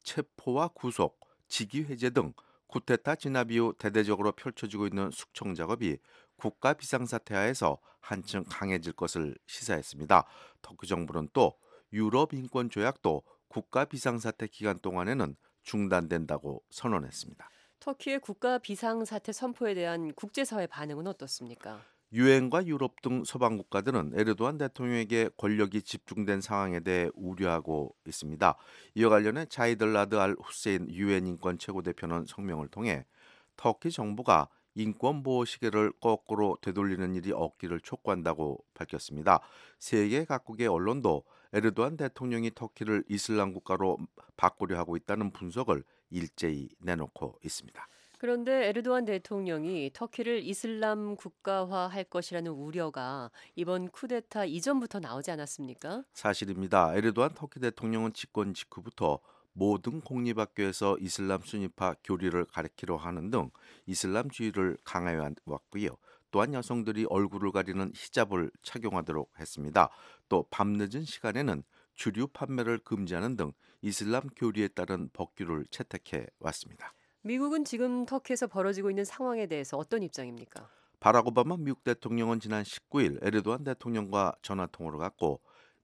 체포와 구속, 직위 해제 등 쿠데타 진압 이후 대대적으로 펼쳐지고 있는 숙청 작업이 국가 비상사태하에서 한층 강해질 것을 시사했습니다. 터키 정부는 또 유럽 인권 조약도 국가 비상사태 기간 동안에는 중단된다고 선언했습니다. 터키의 국가 비상사태 선포에 대한 국제사회 반응은 어떻습니까? 유엔과 유럽 등 서방 국가들은 에르도안 대통령에게 권력이 집중된 상황에 대해 우려하고 있습니다. 이와 관련해 자이들 라드 알 후세인 유엔 인권 최고대표는 성명을 통해 터키 정부가 인권 보호 시계를 거꾸로 되돌리는 일이 없기를 촉구한다고 밝혔습니다. 세계 각국의 언론도 에르도안 대통령이 터키를 이슬람 국가로 바꾸려 하고 있다는 분석을 일제히 내놓고 있습니다. 그런데 에르도안 대통령이 터키를 이슬람 국가화할 것이라는 우려가 이번 쿠데타 이전부터 나오지 않았습니까? 사실입니다. 에르도안 터키 대통령은 집권 직후부터 모든 공립학교에서 이슬람 수니파 교리를 가르치려 하는 등 이슬람주의를 강화해 왔고요. 또한 여성들이 얼굴을 가리는 히잡을 착용하도록 했습니다. 또 밤늦은 시간에는 주류 판매를 금지하는 등 이슬람 교리에 따른 법규를 채택해 왔습니다. 미국은 지금 터키에서 벌어지고 있는 상황에 대해서 어떤 입장입니까? 바락 오바마 미국 대통령은 지난 십구일 에르도안 대통령과 전화통화를 갖고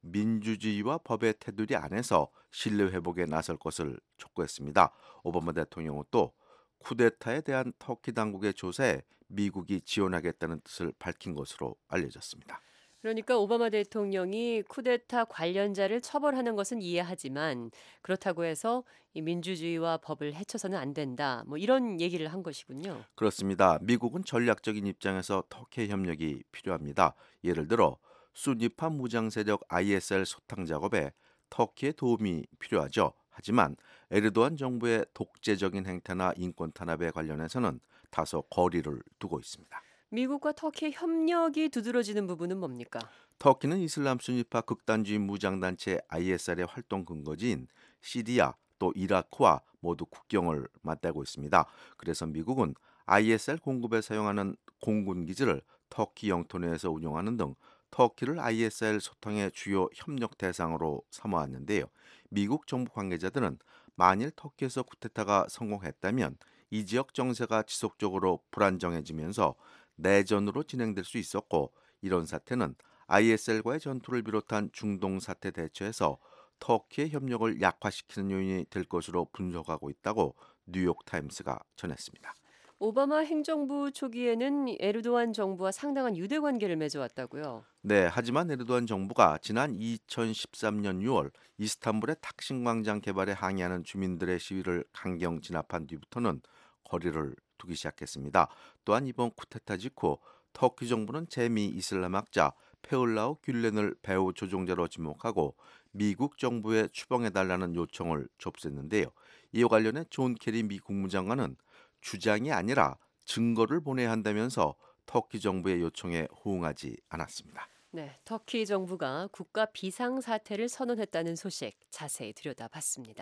민주주의와 법의 테두리 안에서 신뢰 회복에 나설 것을 촉구했습니다. 오바마 대통령은 또 쿠데타에 대한 터키 당국의 조사에 미국이 지원하겠다는 뜻을 밝힌 것으로 알려졌습니다. 그러니까 오바마 대통령이 쿠데타 관련자를 처벌하는 것은 이해하지만 그렇다고 해서 이 민주주의와 법을 해쳐서는 안 된다. 뭐 이런 얘기를 한 것이군요. 그렇습니다. 미국은 전략적인 입장에서 터키의 협력이 필요합니다. 예를 들어 수니파 무장 세력 아이에스엘 소탕 작업에 터키의 도움이 필요하죠. 하지만 에르도안 정부의 독재적인 행태나 인권 탄압에 관련해서는 다소 거리를 두고 있습니다. 미국과 터키의 협력이 두드러지는 부분은 뭡니까? 터키는 이슬람 수니파 극단주의 무장단체 아이에스엘의 활동 근거지인 시리아 또 이라크와 모두 국경을 맞대고 있습니다. 그래서 미국은 아이에스엘 공급에 사용하는 공군 기지를 터키 영토 내에서 운영하는 등 터키를 아이에스엘 소통의 주요 협력 대상으로 삼아왔는데요. 미국 정부 관계자들은 만일 터키에서 쿠데타가 성공했다면 이 지역 정세가 지속적으로 불안정해지면서 내전으로 진행될 수 있었고 이런 사태는 아이에스엘과의 전투를 비롯한 중동 사태 대처에서 터키의 협력을 약화시키는 요인이 될 것으로 분석하고 있다고 뉴욕타임스가 전했습니다. 오바마 행정부 초기에는 에르도안 정부와 상당한 유대 관계를 맺어왔다고요. 네, 하지만 에르도안 정부가 지난 이천십삼년 유월 이스탄불의 탁심 광장 개발에 항의하는 주민들의 시위를 강경 진압한 뒤부터는 거리를 두기 시작했습니다. 또한 이번 쿠데타 직후 터키 정부는 재미 이슬람학자 페울라우 귤렌을 배후 조종자로 지목하고 미국 정부에 추방해달라는 요청을 접수했는데요. 이와 관련해 존 케리 미 국무장관은 주장이 아니라 증거를 보내야 한다면서 터키 정부의 요청에 호응하지 않았습니다. 네, 터키 정부가 국가 비상사태를 선언했다는 소식 자세히 들여다봤습니다.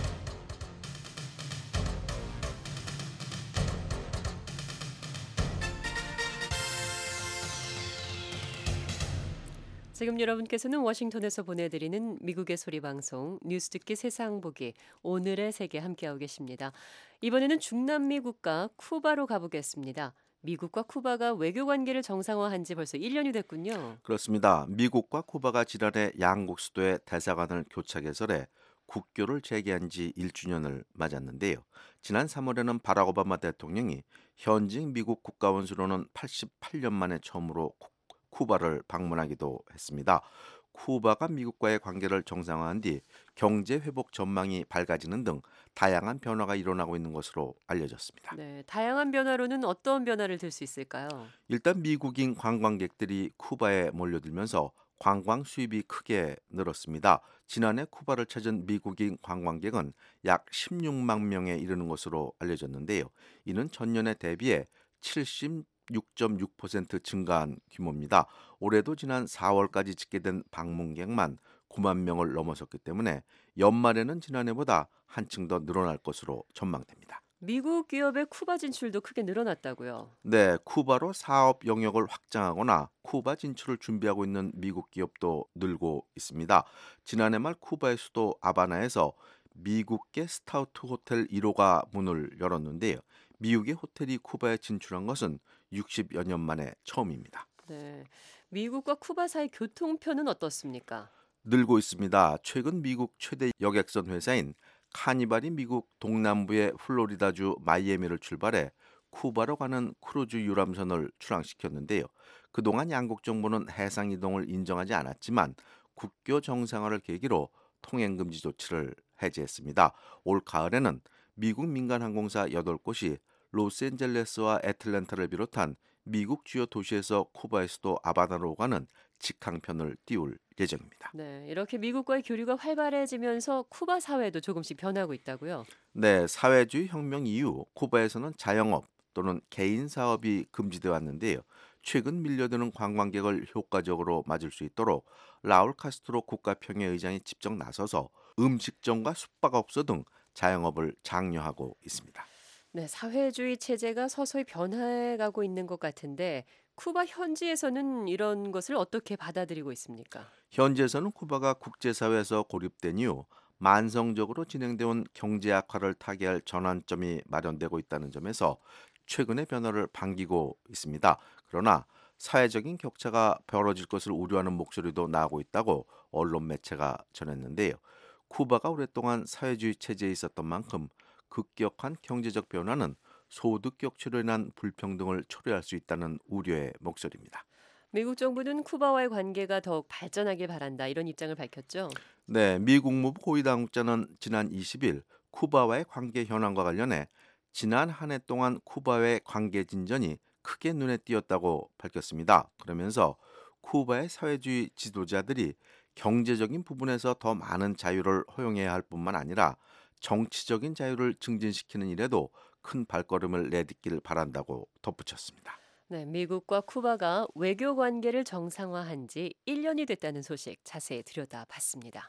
지금 여러분께서는 워싱턴에서 보내드리는 미국의 소리 방송 뉴스 듣기 세상 보기 오늘의 세계 함께하고 계십니다. 이번에는 중남미 국가 쿠바로 가보겠습니다. 미국과 쿠바가 외교 관계를 정상화한 지 벌써 일 년이 됐군요. 그렇습니다. 미국과 쿠바가 지난해 양국 수도의 대사관을 교차 개설해 국교를 재개한 지 일 주년을 맞았는데요. 지난 삼월에는 바락 오바마 대통령이 현직 미국 국가원수로는 팔십팔 년 만에 처음으로 쿠바를 방문하기도 했습니다. 쿠바가 미국과의 관계를 정상화한 뒤 경제 회복 전망이 밝아지는 등 다양한 변화가 일어나고 있는 것으로 알려졌습니다. 네, 다양한 변화로는 어떤 변화를 들 수 있을까요? 일단 미국인 관광객들이 쿠바에 몰려들면서 관광 수입이 크게 늘었습니다. 지난해 쿠바를 찾은 미국인 관광객은 약 십육만 명에 이르는 것으로 알려졌는데요. 이는 전년에 대비해 칠십육 점 육 퍼센트 증가한 규모입니다. 올해도 지난 사월까지 집계된 방문객만 구만 명을 넘어섰기 때문에 연말에는 지난해보다 한층 더 늘어날 것으로 전망됩니다. 미국 기업의 쿠바 진출도 크게 늘어났다고요. 네, 쿠바로 사업 영역을 확장하거나 쿠바 진출을 준비하고 있는 미국 기업도 늘고 있습니다. 지난해 말 쿠바의 수도 아바나에서 미국계 스타우트 호텔 일 호가 문을 열었는데요. 미국의 호텔이 쿠바에 진출한 것은 육십여 년 만에 처음입니다. 네, 미국과 쿠바 사이 교통편은 어떻습니까? 늘고 있습니다. 최근 미국 최대 여객선 회사인 카니발이 미국 동남부의 플로리다주 마이애미를 출발해 쿠바로 가는 크루즈 유람선을 출항시켰는데요. 그동안 양국 정부는 해상 이동을 인정하지 않았지만 국교 정상화를 계기로 통행 금지 조치를 해제했습니다. 올 가을에는 미국 민간 항공사 여덟 곳이 로스앤젤레스와 애틀랜타를 비롯한 미국 주요 도시에서 쿠바의 수도 아바나로 가는 직항편을 띄울 예정입니다. 네, 이렇게 미국과의 교류가 활발해지면서 쿠바 사회도 조금씩 변하고 있다고요. 네, 사회주의 혁명 이후 쿠바에서는 자영업 또는 개인 사업이 금지되어 왔는데요. 최근 밀려드는 관광객을 효과적으로 맞을 수 있도록 라울 카스트로 국가평화의장이 직접 나서서 음식점과 숙박업소 등 자영업을 장려하고 있습니다. 네, 사회주의 체제가 서서히 변해가고 있는 것 같은데 쿠바 현지에서는 이런 것을 어떻게 받아들이고 있습니까? 현지에서는 쿠바가 국제사회에서 고립된 이후 만성적으로 진행되어 온 경제 악화를 타개할 전환점이 마련되고 있다는 점에서 최근의 변화를 반기고 있습니다. 그러나 사회적인 격차가 벌어질 것을 우려하는 목소리도 나오고 있다고 언론 매체가 전했는데요. 쿠바가 오랫동안 사회주의 체제에 있었던 만큼 급격한 경제적 변화는 소득 격차로 인한 불평등을 초래할 수 있다는 우려의 목소리입니다. 미국 정부는 쿠바와의 관계가 더욱 발전하길 바란다 이런 입장을 밝혔죠. 네, 미 국무부 고위 당국자는 지난 이십 일 쿠바와의 관계 현황과 관련해 지난 한 해 동안 쿠바와의 관계 진전이 크게 눈에 띄었다고 밝혔습니다. 그러면서 쿠바의 사회주의 지도자들이 경제적인 부분에서 더 많은 자유를 허용해야 할 뿐만 아니라 정치적인 자유를 증진시키는 일에도 큰 발걸음을 내딛기를 바란다고 덧붙였습니다. 네, 미국과 쿠바가 외교 관계를 정상화한 지 일 년이 됐다는 소식 자세히 들여다봤습니다.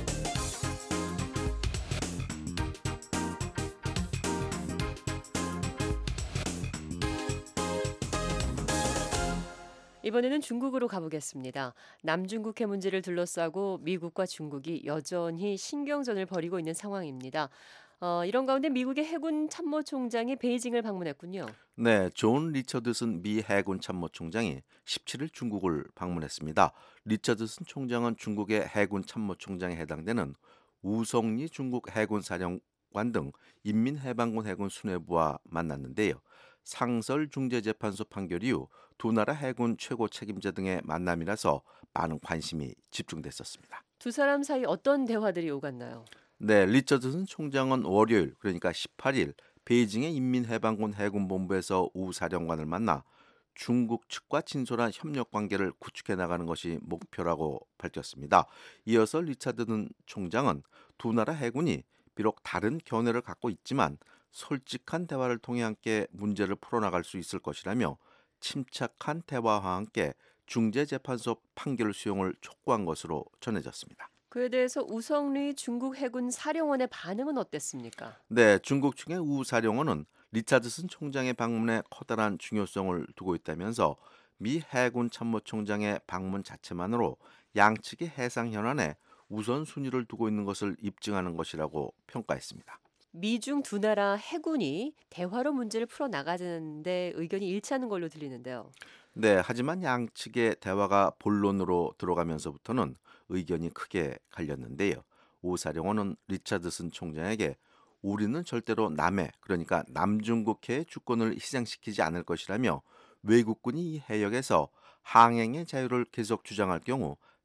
이번에는 중국으로 가보겠습니다. 남중국해 문제를 둘러싸고 미국과 중국이 여전히 신경전을 벌이고 있는 상황입니다. 어, 이런 가운데 미국의 해군 참모총장이 베이징을 방문했군요. 네, 존 리처드슨 미 해군 참모총장이 십칠 일 중국을 방문했습니다. 리처드슨 총장은 중국의 해군 참모총장에 해당되는 우성리 중국 해군 사령관 등 인민해방군 해군 수뇌부와 만났는데요. 상설중재재판소 판결 이후 두 나라 해군 최고 책임자 등의 만남이라서 많은 관심이 집중됐었습니다. 두 사람 사이 어떤 대화들이 오갔나요? 네, 리처드슨 총장은 월요일 그러니까 십팔 일 베이징의 인민해방군 해군본부에서 우 사령관을 만나 중국 측과 진솔한 협력 관계를 구축해 나가는 것이 목표라고 밝혔습니다. 이어서 리처드슨 총장은 두 나라 해군이 비록 다른 견해를 갖고 있지만 솔직한 대화를 통해 함께 문제를 풀어나갈 수 있을 것이라며 침착한 대화와 함께 중재재판소 판결 수용을 촉구한 것으로 전해졌습니다. 그에 대해서 우성리 중국 해군 사령원의 반응은 어땠습니까? 네, 중국 측의 우 사령원은 리차드슨 총장의 방문에 커다란 중요성을 두고 있다면서 미 해군 참모총장의 방문 자체만으로 양측의 해상 현안에 우선순위를 두고 있는 것을 입증하는 것이라고 평가했습니다. 미중 두 나라 해군이 대화로 문제를 풀어나가는데 의견이 일치하는 걸로 들리는데요. 네, 하지만 양측의 대화가 본론으로 들어가면서부터는 의견이 크게 갈렸는데요. 우 사령원은 리차드슨 총장에게 우리는 절대로 남해, 그러니까 남중국해의 주권을 희생시키지 않을 것이라며 외국군이 이 해역에서 항행의 자유를 계속 주장할 경우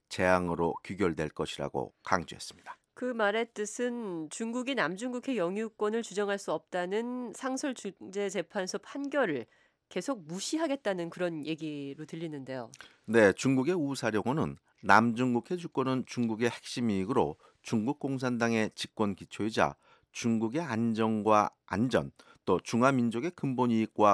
재앙으로 귀결될 것이라고 강조했습니다. 그 말의 뜻은 중국이 남중국해 영유권을 주장할 수 없다는 상설중재재판소 판결을 계속 무시하겠다는 그런 얘기로 들리는데요. 네, 중국의 우사령원은 남중국해 주권은 중국의 핵심 이익으로 중국 공산당의 집권 기초이자 중국의 안정과 안전 또 중화민족의 근본 이익과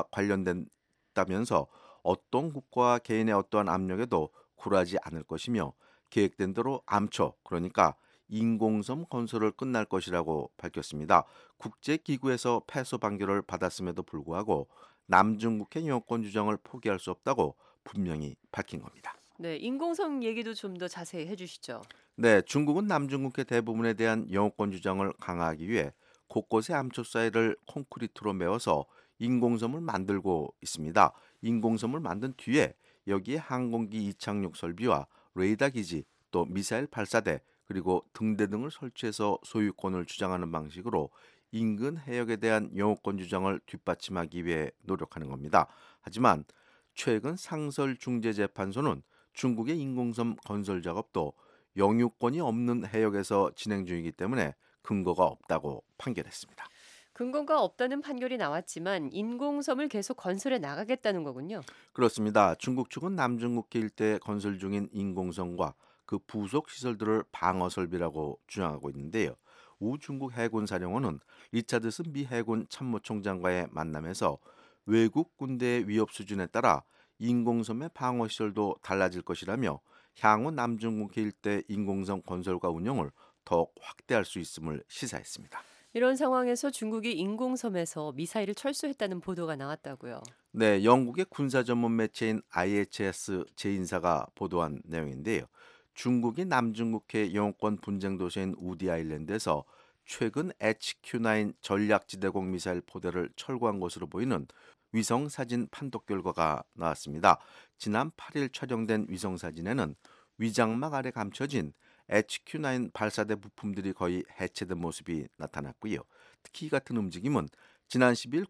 관련된다면서 어떤 국가와 개인의 어떠한 압력에도 굴하지 않을 것이며 계획된 대로 암초 그러니까 인공섬 건설을 끝날 것이라고 밝혔습니다. 국제기구에서 패소 판결을 받았음에도 불구하고 남중국해 영유권 주장을 포기할 수 없다고 분명히 밝힌 겁니다. 네, 인공섬 얘기도 좀 더 자세히 해주시죠. 네, 중국은 남중국해 대부분에 대한 영유권 주장을 강화하기 위해 곳곳에 암초 사이를 콘크리트로 메워서 인공섬을 만들고 있습니다. 인공섬을 만든 뒤에 여기에 항공기 이착륙 설비와 레이더 기지 또 미사일 발사대 그리고 등대 등을 설치해서 소유권을 주장하는 방식으로 인근 해역에 대한 영유권 주장을 뒷받침하기 위해 노력하는 겁니다. 하지만 최근 상설중재재판소는 중국의 인공섬 건설 작업도 영유권이 없는 해역에서 진행 중이기 때문에 근거가 없다고 판결했습니다. 근거가 없다는 판결이 나왔지만 인공섬을 계속 건설해 나가겠다는 거군요. 그렇습니다. 중국 측은 남중국해 일대에 건설 중인 인공섬과 그 부속 시설들을 방어 설비라고 주장하고 있는데요. 우중국 해군사령원은 리차드슨 미 해군 참모총장과의 만남에서 외국 군대의 위협 수준에 따라 인공섬의 방어 시설도 달라질 것이라며 향후 남중국해 일대 인공섬 건설과 운영을 더욱 확대할 수 있음을 시사했습니다. 이런 상황에서 중국이 인공섬에서 미사일을 철수했다는 보도가 나왔다고요. 네, 영국의 군사 전문 매체인 아이에이치에스 제인사가 보도한 내용인데요. 중국이 남중국해 영유권 분쟁 도시인 우디 아일랜드에서 최근 에이치큐 나인 전략지대공 미사일 포대를 철거한 것으로 보이는 위성 사진 판독 결과가 나왔습니다. 지난 팔 일 촬영된 위성 사진에는 위장막 아래 감춰진 에이치큐 나인 발사대 부품들이 거의 해체된 모습이 나타났고요. 특히 이 같은 움직임은 지난 십 일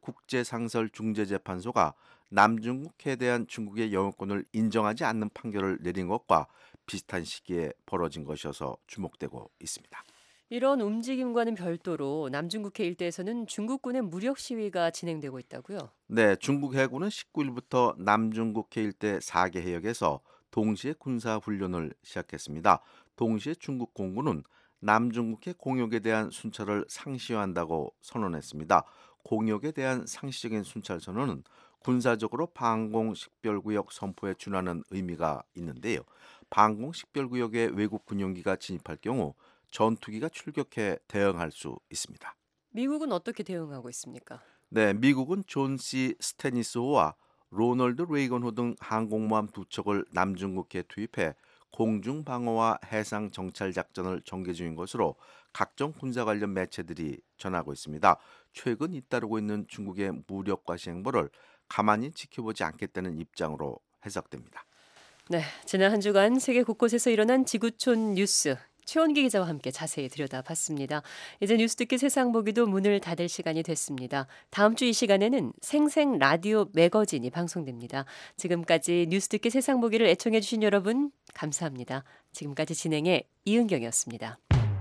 국제상설중재재판소가 남중국해에 대한 중국의 영유권을 인정하지 않는 판결을 내린 것과 비슷한 시기에 벌어진 것이어서 주목되고 있습니다. 이런 움직임과는 별도로 남중국해 일대에서는 중국군의 무력 시위가 진행되고 있다고요? 네, 중국 해군은 십구 일부터 남중국해 일대 네 개 해역에서 동시에 군사 훈련을 시작했습니다. 동시에 중국 공군은 남중국해 공역에 대한 순찰을 상시화한다고 선언했습니다. 공역에 대한 상시적인 순찰 선언은 군사적으로 방공 식별구역 선포에 준하는 의미가 있는데요. 방공 식별구역에 외국 군용기가 진입할 경우 전투기가 출격해 대응할 수 있습니다. 미국은 어떻게 대응하고 있습니까? 네, 미국은 존 씨 스테니스호와 로널드 레이건호 등 항공모함 두 척을 남중국해에 투입해 공중 방어와 해상 정찰 작전을 전개 중인 것으로 각종 군사 관련 매체들이 전하고 있습니다. 최근 잇따르고 있는 중국의 무력 과시 행보를 가만히 지켜보지 않겠다는 입장으로 해석됩니다. 네, 지난 한 주간 세계 곳곳에서 일어난 지구촌 뉴스 최원기 기자와 함께 자세히 들여다봤습니다. 이제 뉴스 듣기 세상 보기도 문을 닫을 시간이 됐습니다. 다음 주 이 시간에는 생생 라디오 매거진이 방송됩니다. 지금까지 뉴스 듣기 세상 보기를 애청해 주신 여러분 감사합니다. 지금까지 진행의 이은경이었습니다.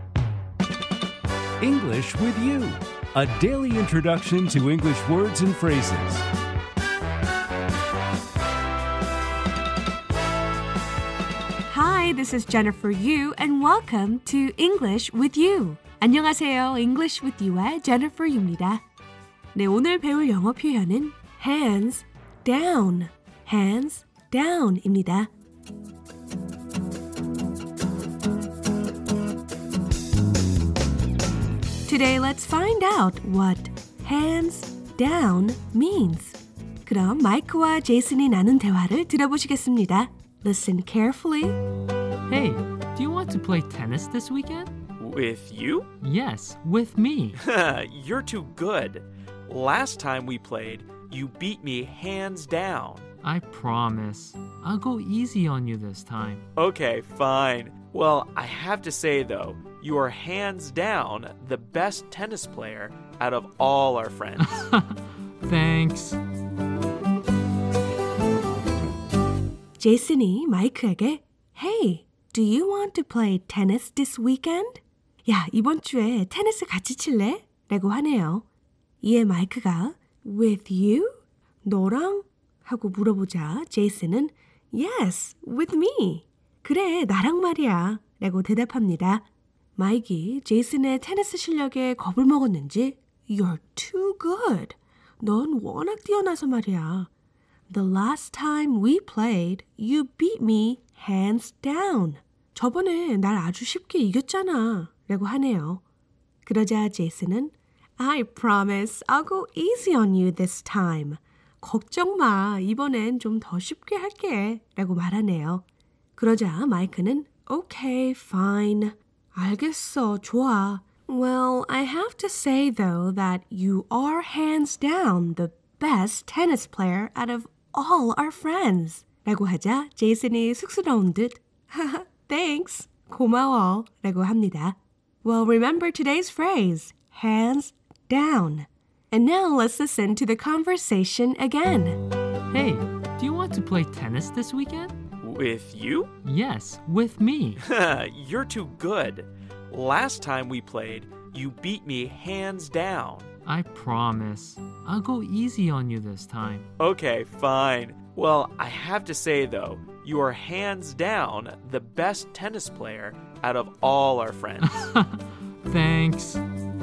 English with you, a daily introduction to English words and phrases. Hi, this is Jennifer Yu, and welcome to English with You. 안녕하세요, English with You의 Jennifer Yu입니다. 네, 오늘 배울 영어 표현은 hands down, hands down입니다. Today, let's find out what hands down means. 그럼 마이크와 제이슨이 나눈 대화를 들어보시겠습니다. Listen carefully. Hey, do you want to play tennis this weekend? With you? Yes, with me. You're too good. Last time we played, you beat me hands down. I promise. I'll go easy on you this time. Okay, fine. Well, I have to say though, you are hands down the best tennis player out of all our friends. Thanks. 제이슨이 마이크에게 Hey, do you want to play tennis this weekend? 야, 이번 주에 테니스 같이 칠래? 라고 하네요. 이에 마이크가 with you? 너랑? 하고 물어보자 제이슨은 yes, with me. 그래, 나랑 말이야. 라고 대답합니다. 마이크이 제이슨의 테니스 실력에 겁을 먹었는지 You're too good. 넌 워낙 뛰어나서 말이야. The last time we played, you beat me hands down. 저번에 날 아주 쉽게 이겼잖아. 라고 하네요. 그러자 제이슨은 I promise I'll go easy on you this time. 걱정 마. 이번엔 좀 더 쉽게 할게. 라고 말하네요. 그러자 마이크는 Okay, fine. 알겠어. 좋아. Well, I have to say though that you are hands down the best tennis player out of all our friends. 라고 하자 제이슨이 쑥스러운 듯 하하, thanks. 고마워. 라고 합니다. Well, remember today's phrase, hands down. And now let's listen to the conversation again. Hey, do you want to play tennis this weekend? With you? Yes, with me. You're too good. Last time we played, you beat me hands down. I promise. I'll go easy on you this time. Okay, fine. Well, I have to say though, you are hands down the best tennis player out of all our friends. Thanks.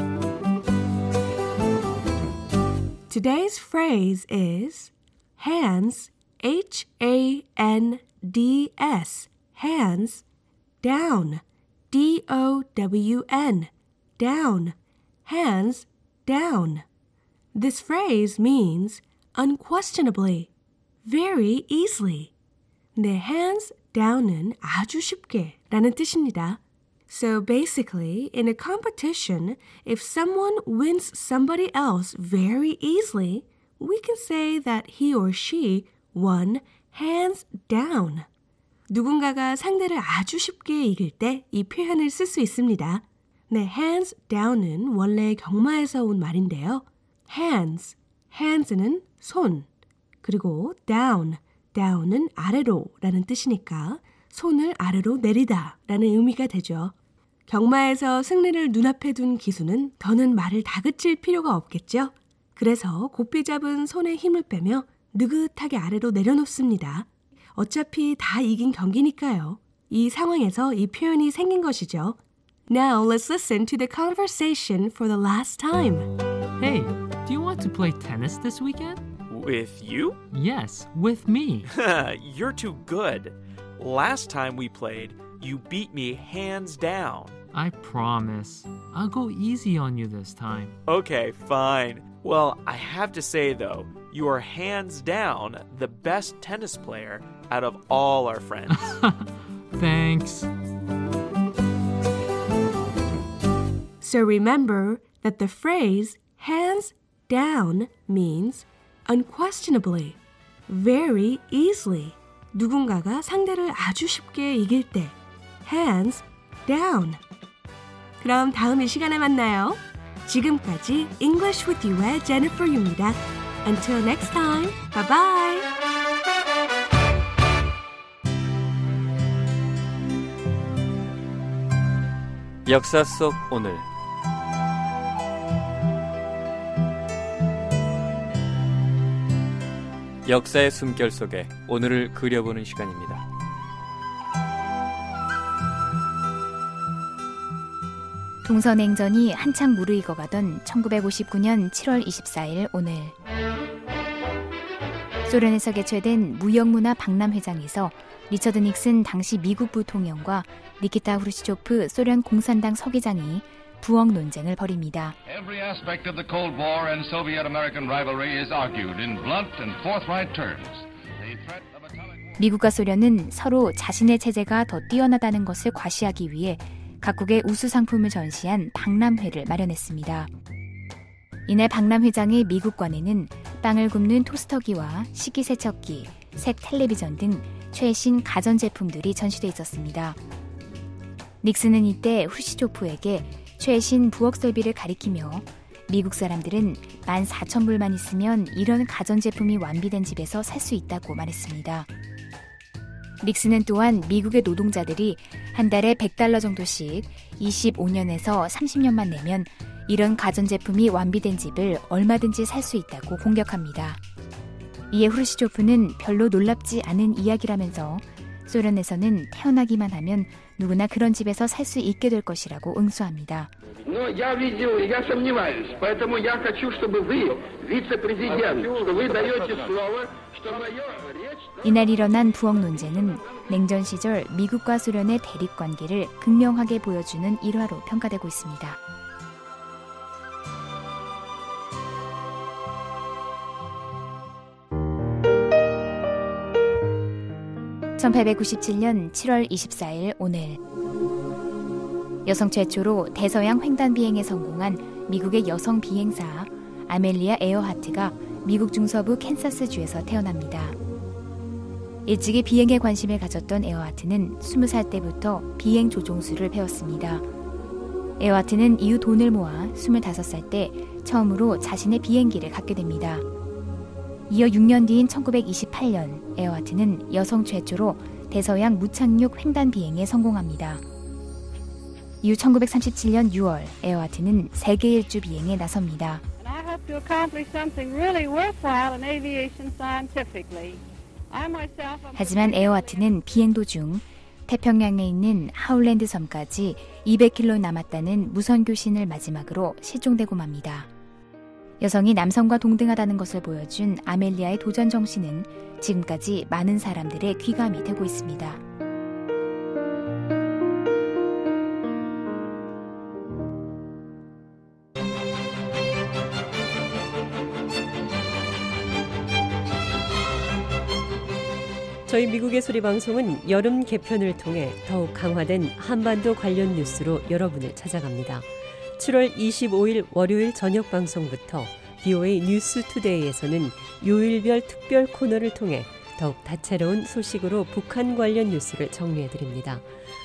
Today's phrase is hands, H A N D S, hands, down, D O W N, down, hands, down. This phrase means unquestionably, very easily. 내 hands down은 아주 쉽게 라는 뜻입니다. So basically, in a competition, if someone wins somebody else very easily, we can say that he or she won hands down. 누군가가 상대를 아주 쉽게 이길 때 이 표현을 쓸 수 있습니다. 네, hands down은 원래 경마에서 온 말인데요. hands, hands는 손, 그리고 down, down은 아래로 라는 뜻이니까 손을 아래로 내리다 라는 의미가 되죠. 경마에서 승리를 눈앞에 둔 기수는 더는 말을 다그칠 필요가 없겠죠. 그래서 고삐 잡은 손에 힘을 빼며 느긋하게 아래로 내려놓습니다. 어차피 다 이긴 경기니까요. 이 상황에서 이 표현이 생긴 것이죠. Now let's listen to the conversation for the last time. Hey, do you want to play tennis this weekend? With you? Yes, with me. You're too good. Last time we played, you beat me hands down. I promise. I'll go easy on you this time. Okay, fine. Well, I have to say though, you are hands down the best tennis player out of all our friends. Thanks. So remember that the phrase hands down means unquestionably, very easily. 누군가가 상대를 아주 쉽게 이길 때 hands down. 그럼 다음 이 시간에 만나요. 지금까지 English with You의 Jennifer Yu입니다. Until next time, bye bye. 역사 속 오늘 역사의 숨결 속에 오늘을 그려보는 시간입니다. 동서냉전이 한창 무르익어가던 천구백오십구 년 칠월 이십사일 오늘 소련에서 개최된 무역문화 박람회장에서 리처드 닉슨 당시 미국 부통령과 니키타 후르시초프 소련 공산당 서기장이 부엌 논쟁을 벌입니다. Every aspect of the Cold War and Soviet-American rivalry is argued in blunt and forthright terms. The threat of atomic... 미국과 소련은 서로 자신의 체제가 더 뛰어나다는 것을 과시하기 위해 각국의 우수 상품을 전시한 박람회를 마련했습니다. 이날 박람회장의 미국관에는 빵을 굽는 토스터기와 식기세척기, 색 텔레비전 등 최신 가전제품들이 전시돼 있었습니다. 닉슨은 이때 후르시초프에게 최신 부엌 설비를 가리키며 미국 사람들은 만 사천 불만 있으면 이런 가전제품이 완비된 집에서 살 수 있다고 말했습니다. 닉슨은 또한 미국의 노동자들이 한 달에 백 달러 정도씩 이십오 년에서 삼십 년만 내면 이런 가전제품이 완비된 집을 얼마든지 살 수 있다고 공격합니다. 이에 후르시초프는 별로 놀랍지 않은 이야기라면서 소련에서는 태어나기만 하면 누구나 그런 집에서 살 수 있게 될 것이라고 응수합니다. Но я видел, я сомневаюсь, поэтому я хочу, чтобы вы, вице-президент, что вы даете слово, что моя речь... 이날 일어난 부엌 논쟁은 냉전 시절 미국과 소련의 대립 관계를 극명하게 보여주는 일화로 평가되고 있습니다. 천팔백구십칠 년 칠월 이십사일 오늘 여성 최초로 대서양 횡단 비행에 성공한 미국의 여성 비행사 아멜리아 에어하트가 미국 중서부 캔사스주에서 태어납니다. 일찍이 비행에 관심을 가졌던 에어하트는 스무 살 때부터 비행 조종술을 배웠습니다. 에어하트는 이후 돈을 모아 스물다섯 살 때 처음으로 자신의 비행기를 갖게 됩니다. 이어 육 년 뒤인 천구백이십팔 년 에어하트는 여성 최초로 대서양 무착륙 횡단 비행에 성공합니다. 이후 천구백삼십칠 년 유월 에어하트는 세계 일주 비행에 나섭니다. 하지만 에어하트는 비행 도중 태평양에 있는 하울랜드 섬까지 이백 킬로미터 남았다는 무선 교신을 마지막으로 실종되고 맙니다. 여성이 남성과 동등하다는 것을 보여준 아멜리아의 도전 정신은 지금까지 많은 사람들의 귀감이 되고 있습니다. 저희 미국의 소리 방송은 여름 개편을 통해 더욱 강화된 한반도 관련 뉴스로 여러분을 찾아갑니다. 칠월 이십오일 월요일 저녁 방송부터 비오에이 뉴스 투데이에서는 요일별 특별 코너를 통해 더욱 다채로운 소식으로 북한 관련 뉴스를 정리해드립니다.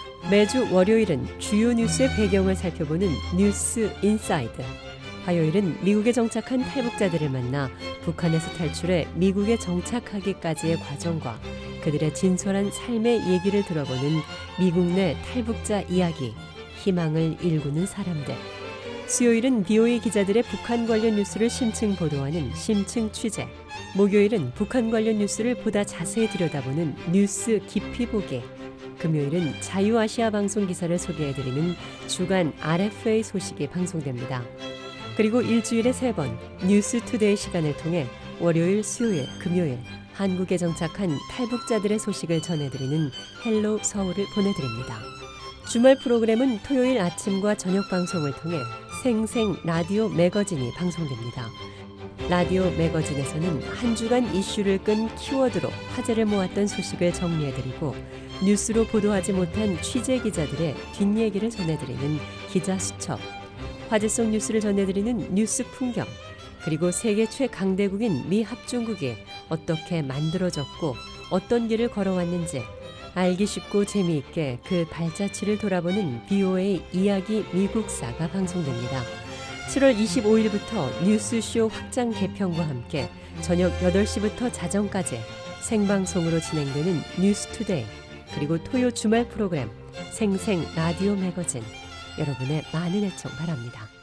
매주 월요일은 주요 뉴스의 배경을 살펴보는 뉴스 인사이드, 화요일은 미국에 정착한 탈북자들을 만나 북한에서 탈출해 미국에 정착하기까지의 과정과 그들의 진솔한 삶의 얘기를 들어보는 미국 내 탈북자 이야기, 희망을 일구는 사람들. 수요일은 비오에이 기자들의 북한 관련 뉴스를 심층 보도하는 심층 취재. 목요일은 북한 관련 뉴스를 보다 자세히 들여다보는 뉴스 깊이 보기. 금요일은 자유아시아 방송 기사를 소개해드리는 주간 알에프에이 소식이 방송됩니다. 그리고 일주일에 세 번 뉴스 투데이 시간을 통해 월요일, 수요일, 금요일 한국에 정착한 탈북자들의 소식을 전해드리는 헬로 서울을 보내드립니다. 주말 프로그램은 토요일 아침과 저녁 방송을 통해 생생 라디오 매거진이 방송됩니다. 라디오 매거진에서는 한 주간 이슈를 끈 키워드로 화제를 모았던 소식을 정리해드리고 뉴스로 보도하지 못한 취재 기자들의 뒷얘기를 전해드리는 기자 수첩, 화제 속 뉴스를 전해드리는 뉴스 풍경, 그리고 세계 최강대국인 미 합중국이 어떻게 만들어졌고 어떤 길을 걸어왔는지 알기 쉽고 재미있게 그 발자취를 돌아보는 비오에이 이야기 미국사가 방송됩니다. 칠월 이십오일부터 뉴스쇼 확장 개편과 함께 저녁 여덟 시부터 자정까지 생방송으로 진행되는 뉴스투데이, 그리고 토요 주말 프로그램 생생 라디오 매거진, 여러분의 많은 애청 바랍니다.